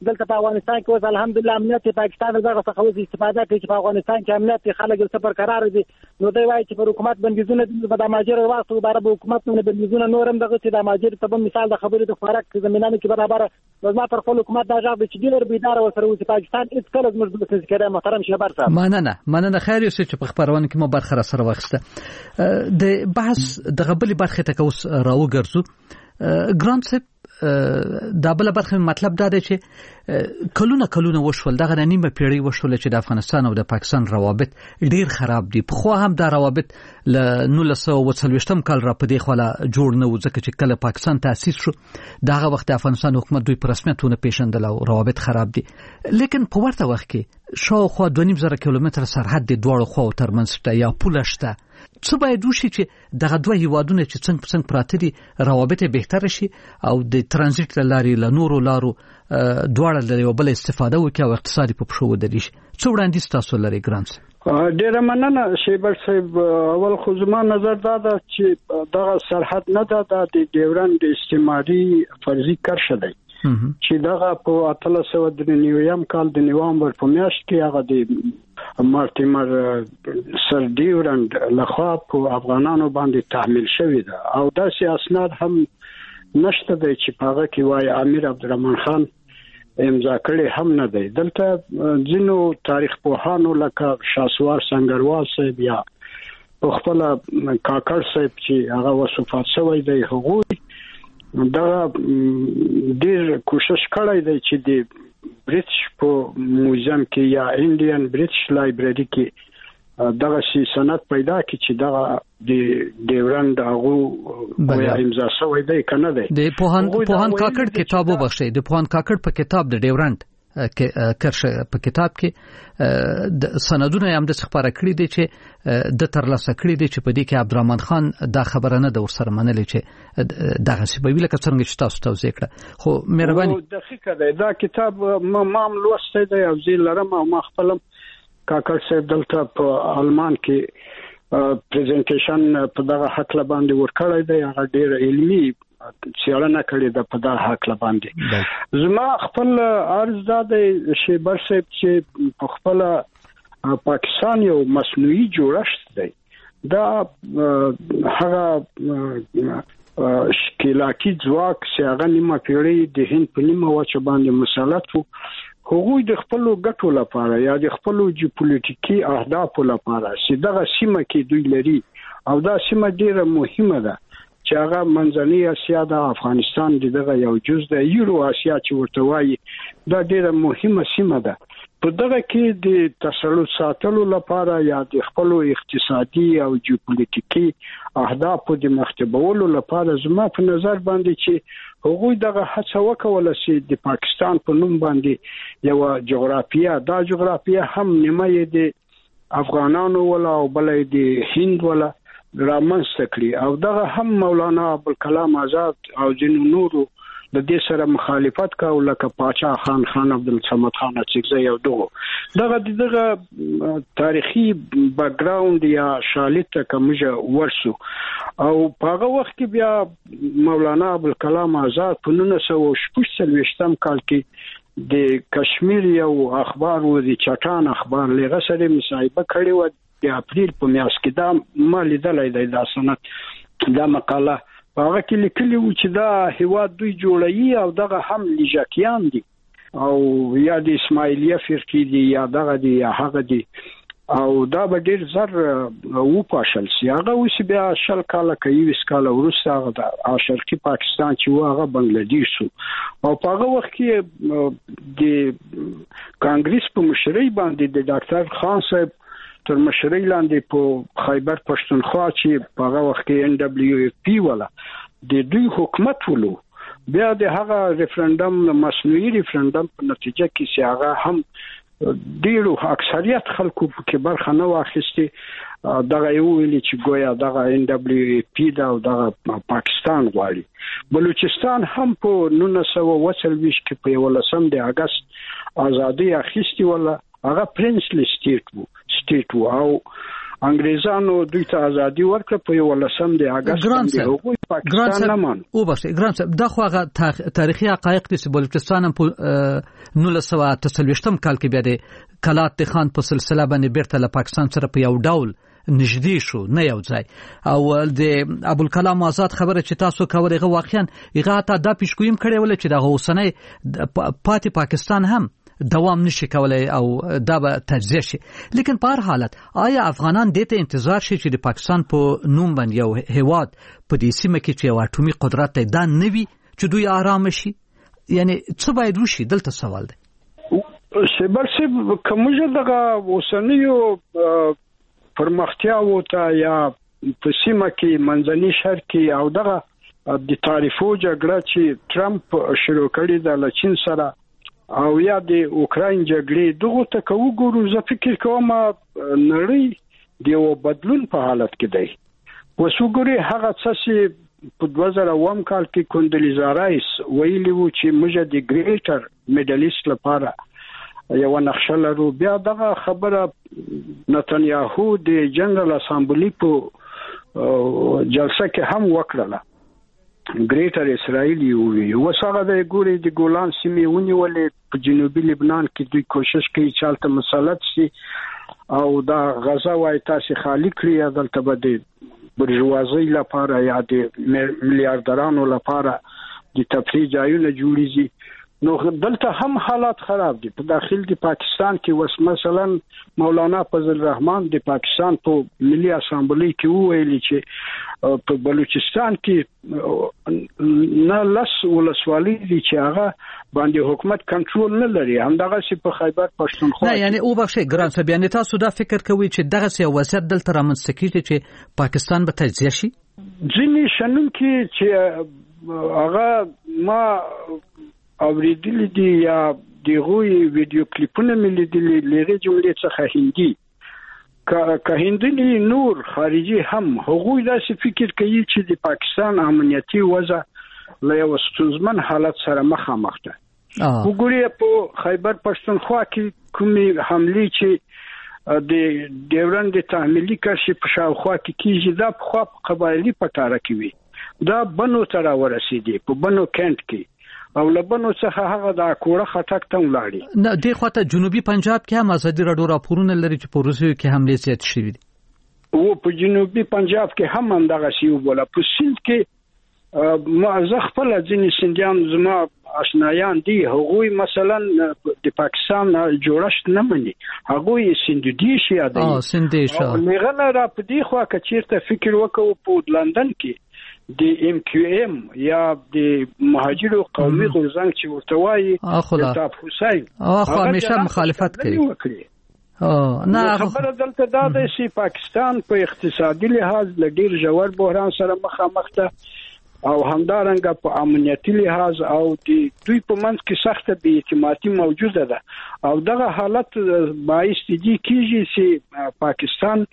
دلته په افغانستان کې اوس الحمدلله امنیت پاکستان دغه څخه اوس استفاده کوي چې په افغانستان کې امنیت خلک سفر قرار دي نو دوی وايي چې پر حکومت بندیزونه د ماجر واسطه برابر حکومت نه بندیزونه نورم دغه چې د ماجر ته مثال د خبرې د خوراک زمينانو کې برابر لازم پر خپل حکومت دا ځاب چې ډیر بيدار وسره وي پاکستان هیڅ کله زموږ د تذکره محترم شهبر صاحب مننه خیر یو چې په خبرونه کې مو برخه سره واخسته د بحث د غبلې برخه ته اوس راوګرځو ګرانت صاحب دا بل برخه مطلب دا دی چې کلونه وشول دغه نیمه پیړۍ وشول چې د افغانستان او د پاکستان روابط ډیر خراب دي په خو هم دا روابط ل 1940 کال را پدې خلا جوړ نه و ځکه چې کله پاکستان تاسیس شو دغه وخت د افغانستان حکومت دوی په رسمیتونه پیژندل او روابط خراب دي لیکن په ورته وخت کې شاوخوا 2.5 کیلومتر سرحد د دوړو خو ترمنځ شته یا پوله شته څه باید وشي چې دغه دوه هیوادونه چې څنګه پراته دي روابط بهتر شي او د ترانزیت لارې له نورو لارو دواړه د یو بل استفاده وکړي او اقتصادي په پښو ودرېږي څه وړاندیز تاسو لري ګرانس ډیره مننه شیبر صاحب اول خو زما نظر دا ده چې دغه سرحد نه ده د ډیورند استعماري فرضي کرښه ده چې دغه په 1893 کال د نوامبر په میاشت کې هغه د مارټیمر سر ډیورند لخوا په افغانانو باندې تحمیل شوی ده او داسې اسناد هم نشته دی چې په هغه کې وایي امیر عبدالرحمن خان امضا کړي هم نه دی دلته ځینو تاریخ پوهانو لکه شاسوار سنگروال صاحب یا خپل کاکړ صاحب چې هغه وصفات شوی دی هغوی دا ډیر کوشش کړی دی چې د برټش په موزیم کې یا انډین برټش لایبرری کې دغه شی سند پیدا کی چې دغه د ډیورند هغه یا امضا شوی دی کنه دی د پوهان کاکړ کتابو بخشي د پوهان کاکړ په کتاب د ډیورند کرشه په کتاب کې د سندونه هم د خبره کړې دي چې د ترلاسه کړې دي چې په دې کې عبدالرحمن خان دا خبره نه د ورسره منلې چې دغه سی په ویل کې څنګه چې تاسو توضیح کړه خو مهرباني دقیقه ده دا کتاب ما لوسته دی او زه لرم او ما خپل کاکړ صاحب دلته په آلمان کې پریزنټیشن په دغه حق باندې ورکړی دی هغه ډیر علمي څېړنه کړې ده په دغه حق باندې زما خپل عرض دا دی شیبر صاحب چې په خپل پاکستان یو مصنوعي جوړښت دی دا هغه شکلاتی ځواک چې هغه نیمه پیړۍ د هند په نیمه وچه باندې مسلط وو هغوی د خپل ګټو لپاره یا د خپل جیوپولیټیکي اهدافو لپاره چې دغه سیمه کې دوی لري او دا سیمه ډیره مهمه ده چې هغه منځنۍ اسیا د افغانستان دغه یو جز د یورو اسیا چې ورته وایي دا ډیره مهمه سیمه ده په دغه کې د تسلط ساتلو لپاره یا د خپل اقتصادي او جیوپولیټیکي اهدافو د مخاطبولو لپاره زما په نظر باندې چې هغوی دغه هڅه وکوله چې د پاکستان په نوم باندې یو جغرافیه دا جغرافیه هم نیمه د افغانانو ولا او بلې د هند ولا رامنځته کړي او دغه هم مولانا ابوالکلام آزاد او ځینو نورو د دې سره مخالفت کاوه لکه پاچا خان عبدالصمد خان اڅکزی او دغه تاریخي بیک گراوند یا شالید کومه ورسو او په هغه وخت کې بیا مولانا ابوالکلام آزاد په 1946 کال کې د کشمیر یو اخبار و د چټان اخبار لغه سره مصاحبه کړې و د اپریل په میاشت کې دا ما لیدلای دی دا سند دا مقاله هغه کې لیکلی و چې دا هیواد دوی جوړوي او دغه هم لجاکیان دي او یا د اسماعیلیه فرقې دي یا دغه دي یا هغه دي او دا به ډیر زر و پاشل سی هغه اوس بیا شل کاله کوي وسکاله ورسته هغه د شرقي پاکستان چې هغه بنگلاديش او په هغه وخت کې د کانګریس په مشرۍ باندې د ډاکټر خان صاحب تر مشرۍ لاندې په خیبر پښتونخوا چې په هغه وخت کې ان دبليو اف پی ولا د دوی حکومت ولو بیا د هغه ریفرندم مصنوعي ریفرندم په نتیجه کې چې هغه هم ډیرو اکثریت خلکو په برخه نه واخیستي دغه یو ویلي چې ګویا دغه ان دبليو اف پی دا او دغه پاکستان غواړي بلوچستان هم په 1940 کې په 18 د اگست ازادي اخیستي ولا هغه پرنسلی سټیټ وو او انګريزانو دوی ته ازادي ورکړه په 11 د اگست باندې هغوی پاکستان نه مان او بس ګران صاحب دا خو هغه تاریخي حقایق دي چې بلوچستان په 1923 کال کې بیا د کلات خان په سلسله باندې بیرته له پاکستان سره په یو ډول نږدې شو نه یو ځای او د ابوالکلام آزاد خبره چې تاسو کوله هغه واقعا هغه ته دا پیشګویم کړی ول چې د اوسنۍ پاتې پاکستان هم دوام نشي کولای او دا به تجزیه شي لیکن په هر حالت آیا افغانان دې ته انتظار شي چې د پاکستان په نوم باندې یو هیواد په دې سیمه کې چې یو اټومي قدرت دی دا نوي چې دوی آرام شي یعنی څه باید وشي دلته سوال دی سبب کومه دغه اوسنیو پرمختیاو ته یا په سیمه کې منځني شرق کې او دغه د تعریفو جګړه چې ټرمپ شروع کړې ده له چین سره او یا د اوکراین جګړې دغه ته وګورو زه فکر کوم نړۍ د یو بدلون په حالت کې دی وسوګوري هغه څه په 2001 کال کې کوندلیزا رایس ویلي و چې موږ د ګریټر میډل ایست لپاره یو نقشه لرو بیا دغه خبره نتنیاهو د جنرال اسامبلی په جلسه کې هم وکړه ګریټر اسرائیل یو وسره د ګوري د ګولان سیمې ونیولې په جنوبي لبنان کې دوی کوشش کوي چې حالت مسلط شي او دا غزا وای تاسو خالی کړی دلته به د برجوازي لپاره یا د میلیارډرانو لپاره د تفریح ځایونه جوړیږي نو دلته هم حالات خراب دي په داخل د پاکستان کې وس مثلا مولانا فضل الرحمن د پاکستان په ملي اسامبلی کې ویلي چې په بلوچستان کې نه لس ولسوالۍ دي چې هغه باندې حکومت کنټرول نه لري همدغه چې په خیبر پښتونخوا نه یعنی او بخښه ګران صاحب یعنی تاسو دا فکر کوئ چې دغه څه وضعیت دلته رامنځته کیږي چې پاکستان به تجزیه شي ځینې شنن کې چې هغه ما اوریدل دي یا دغه ویډیو کلیپونه مې لیدلې لږه جملې څخه هندي که هندي نور خارجي هم هغوی داسې فکر کوي چې د پاکستان امنیتي وضع له یو ستونزمن حالت سره مخامخ ده وګورئ په خیبر پښتونخوا کې کومې حملې چې د ډیورند تحمیلي کرښې په شاوخوا کې کیږي دا په قبایلی پټاره کې وي دا بنو تر ورسېدي په بنو کینټ کې او لبنو څخه هغه د کوړه خټک ته ولاړی نه د خواته جنوبي پنجاب کې هم ازادي راډیو راپورونه لري چې په روسیې کې حمله زیات شوې دي او په جنوبي پنجاب کې هم اندغه شی وبوله په سند کې ما زه خپل ځینې سندیان زما آشنایان دي هغوی مثلا د پاکستان جوړښت نه مني هغوی سندي شي یادي سندي شو لغنه را په دی خو کچیرته فکر وکاو په لندن کې د ام کیو ام یا د مهاجرو قومي غورځنګ چې ورتوي د حسین هغه همیشه مخالفت کوي نه خبره دلته دا ده چې پاکستان په اقتصادي لحاظ له ډیر ژور بحران سره مخامخ ده او همدارنګه په امنیتي لحاظ او د دوی په منځ کې سخته بې اعتمادي موجوده ده او دغه حالت باعث دي کیږي چې پاکستان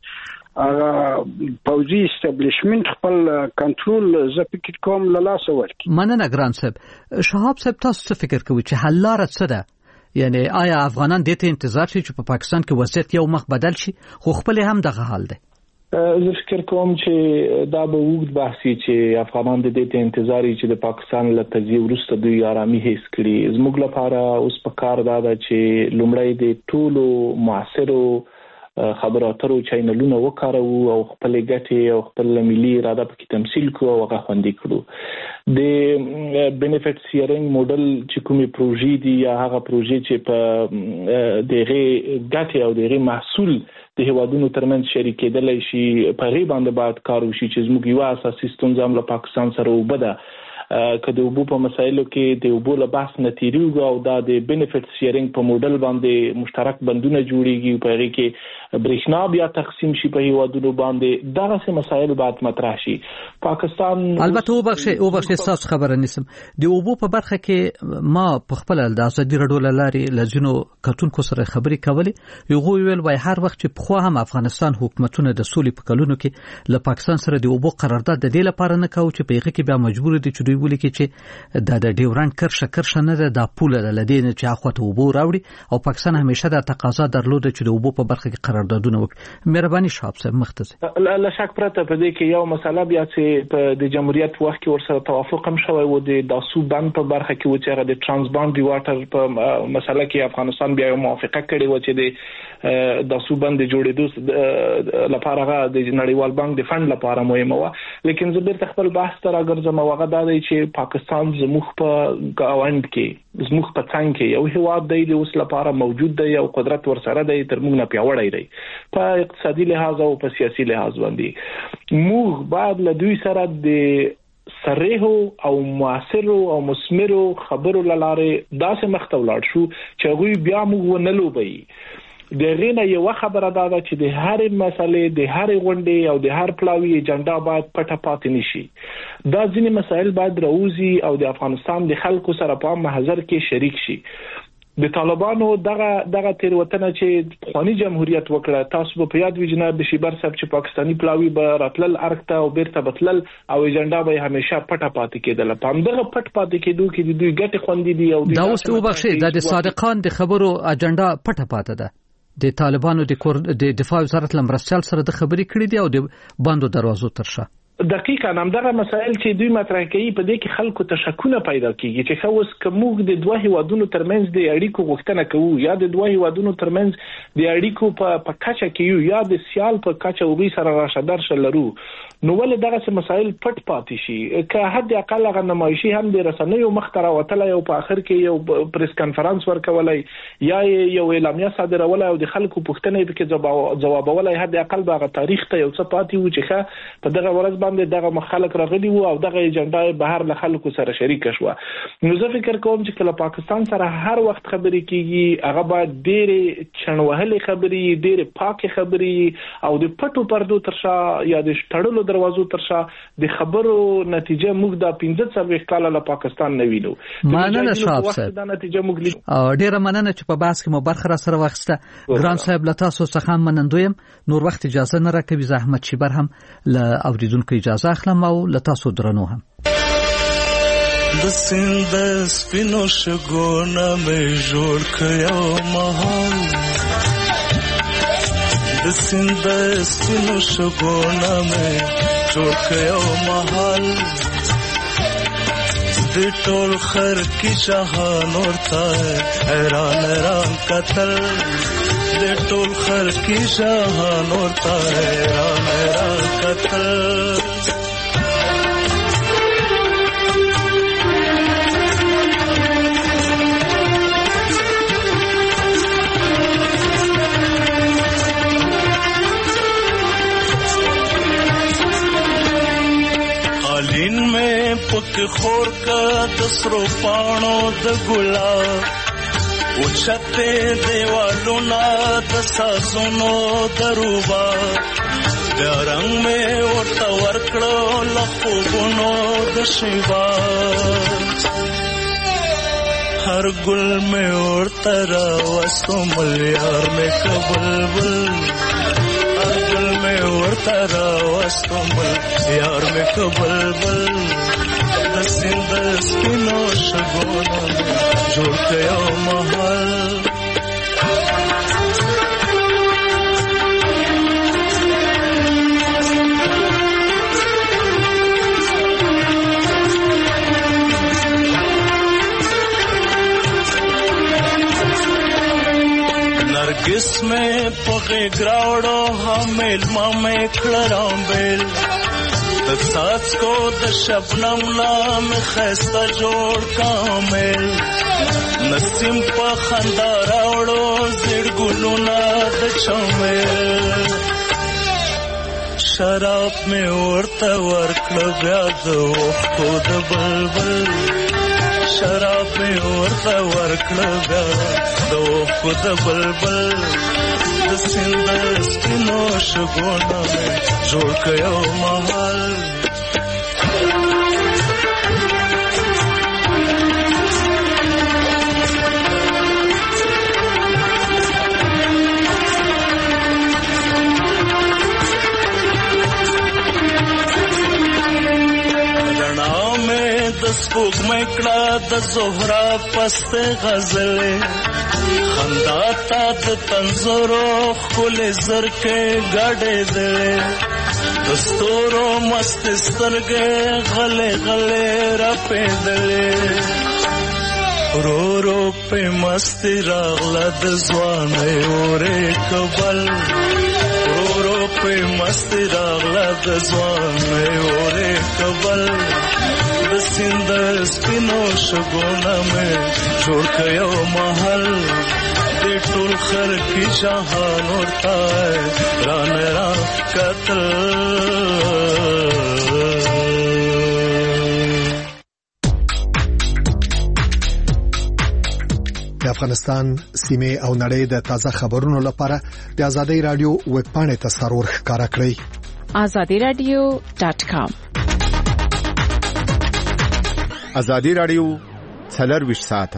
پوزي استابلیشمنت خپل کنټرول ز فکر کوم له لاس ورکی مننه ګران صاحب شهاب صاحب تاسو څه فکر کوئ چې حل لاره څه ده یعنی آیا افغانان دې ته انتظار شي چې په پاکستان کې وضعیت یو مخ بدل شي خو خپل هم دغه حال ده زه فکر کوم چې دا به وګت بحثي چې افغانان دې ته انتظار چې د پاکستان له تجزیه وروسته دوی آرامي هیڅ کړي زموږ لپاره اوس په کار دا ده چې لومړی د ټولو معاصرو خبرو اترو چینلونه وکاروو او خپل ګټې او خپل ملي اراده پکې تمثيل کوو او هغه خوندي کړو د بینیفټ شیرینګ موډل چې کومي پروژې دي یا هغه پروژې چې په دغه ګټې او دغه محصول د هیوادونو ترمنځ شریکېدل شي په غي باندې باید کار وشي چې زموږ یو اساسي ستونزه هم له پاکستان سره وبده که د وبو په مسایلو کې د وبو له بحث نتیریږي او دا د بینیفټ شیرینګ په موډل باندې مشترک بندونه جوړیږي په غي کې برېښنا بیا تقسیم شي په هیوادونو باندې دا څه مسایل باید مطرح شي پاکستان البته وبخښه تاسو خبره نسم د وبو په برخه کې ما په خپل د ازادي راډیو لاري لجنو کتونکو سره خبرې کولې یو ویل وای هر وخت چې په خو هم افغانستان حکومتونه د سولې په کلونو کې له پاکستان سره د وبو قرارداد د دې لپاره نه کاوه چې په هغه کې بیا مجبور دي چې دوی صاحب ولیکي چې د ډیورنډ کرښه نه ده د پوله د لدین چې اخوته وبو راوړي او پاکستان همیشه د تقاضا درلوده چې د وبو په برخه کې قراردادونه وکړي. مهرباني شاب صاحب مختصر لا شک پرته په دې کې یو مسله بیا چې په د جمهوریت وخت کې ورسره توافق هم شوی و د داسو بند په برخه کې و چې هغه د ترانس باوندري واټر په مسله کې افغانستان بیا موافقه کړې و چې د داسو بند جوړېدو لپاره هغه د نړیوال بانک د فند لپاره مهمه و. لیکن زه بیرته خپل بحث ته راګرځم او هغه دا دی چې پاکستان زموږ په ګاوند کې زموږ په څنګ کې یو هیواد دی د اوس لپاره موجود دی او قدرت ورسره دی تر موږ نه پیاوړی دی په اقتصادي لحاظ او په سیاسي لحاظ باندې. موږ باید له دوی سره د صریحو او موثرو او مثمرو خبرو لاره داسې مخته ولاړ شو چې هغوی بیا موږ ونه لوبوي. د غینه یو خبره دا ده چې د هر مسلې د هر غونډې او د هر پلاوی ایجنډا باید پټه پاتې نشي. دا ځینې مسایل باید راوځي او د افغانستان د خلکو سره په محضر کې شریک شي. د طالبانو دغه تیروتنه چې خواني جمهوریت وکړه تاسو په یاد وی جناب شیبر صاحب چې پاکستانی پلاوی به راتلل ارکته او بیرته بتلل او ایجنډا به همیشه پټه پاتې کېدل. په دغه پټ پاتې کېدو کې د دوی ګټه خوندې دي او دا اوس وبخښي د صادقان د خبرو اجنډا پټه پاتې ده. د طالبانو د دفاع وزارت لمرستل سره د خبري کړې دي او د باندو دروازو ترشه دقیقاً همدغه مسائل چې دوی مطرح کوي په دې کې خلکو ته شکونه پیدا کیږي چې خو کومو د دوه هیوادونو ترمنځ د اړیکو غوښتنه کوو یا د دوه هیوادونو ترمنځ د اړیکو په کچه کې یا د سیال په کچه وګړي سره راشدار شلرو نو ول دغه مسائل پټ پاتې شي که حد اقل غو نمایشي هم د رسنیو مختره وتل او په اخر کې یو پریس کانفرنس ورکولای یا یو اعلامیه صادرول او د خلکو پوښتنې په کې جوابولای حد اقل باغ تاریخ ته یو څه پاتې و چې په دغه ورځ باندې دغه مخالک راغلي وو او دغه ایجنډا بهر له خلکو سره شریک شو. نو زه فکر کوم چې کله پاکستان سره هر وخت خبرې کیږي هغه باید ډېر چنوهلې خبرې ډېر پاکه خبرې او د پټو پردو ترشا یا د شټړلو دروازو ترشا د خبرو نتیجه موږ د 15 کال له پاکستان نه وینو. مننه شاب صاحب دا نتیجه موږ ډیره مننه چې په بحث کې مو برخه را سره واخسته. ګران صاحب له تاسو څخه منندویم. نور وخت اجازه نه راکوي زحمت شیبر هم له اوریدونکو اجازه اخلم او له تاسو درنو هم. د سیند سپینو شګونه مې جوړ کړو مهال د سیند سپینو شګونه مې جوړ کړو مهال د ټول خر کی شاهان ورته حیران قتل د ټول خر کی شاهان ورته حیران قتل پک خور کا دسرو پانو د ګلاب او چته دیوالو نا د سازونو دروبا د رنگ میں ورته ورکړو لخوبونو د شیوا هر ګل میں ورته را وسو ملیار میں کبلبل هر ګل میں ورته را وسو ملیار میں کبلبل د سیند سپینو شګونه جوړ کړو مهال نرگس میں پغے گراوڑو حامل مامے کھڑرام بیل ساز کو د شبنم نام خسته جوړ کامل نسیم په خندا راوړو زړ ګلونه د چمل شراب می ورته ورکړ بیا د خو د بلبل شراب می ورته ورکړ بیا د خو د بلبل د سیند سپینو شګونه جوړ کړو مهال د زهرا پست غزل خندا تا د تنزورو خل زرکه گاډې دې دستورو مست سترګې غلې غلې را پېدلې رو رو په مست راغله د ځوانې اورې کبل رو رو په مست راغله د ځوانې اورې کبل د سیند سپینو شګونه مې جوړ کيو محل د ټول خر کی جهان ورته ران را قتل د افغانستان سیمه او نړۍ د تازه خبرونو لپاره د آزادۍ رادیو ویب پاڼې ته سرور ښکارا کړئ azadiradio.com آزادۍ رادیو 24 ساعت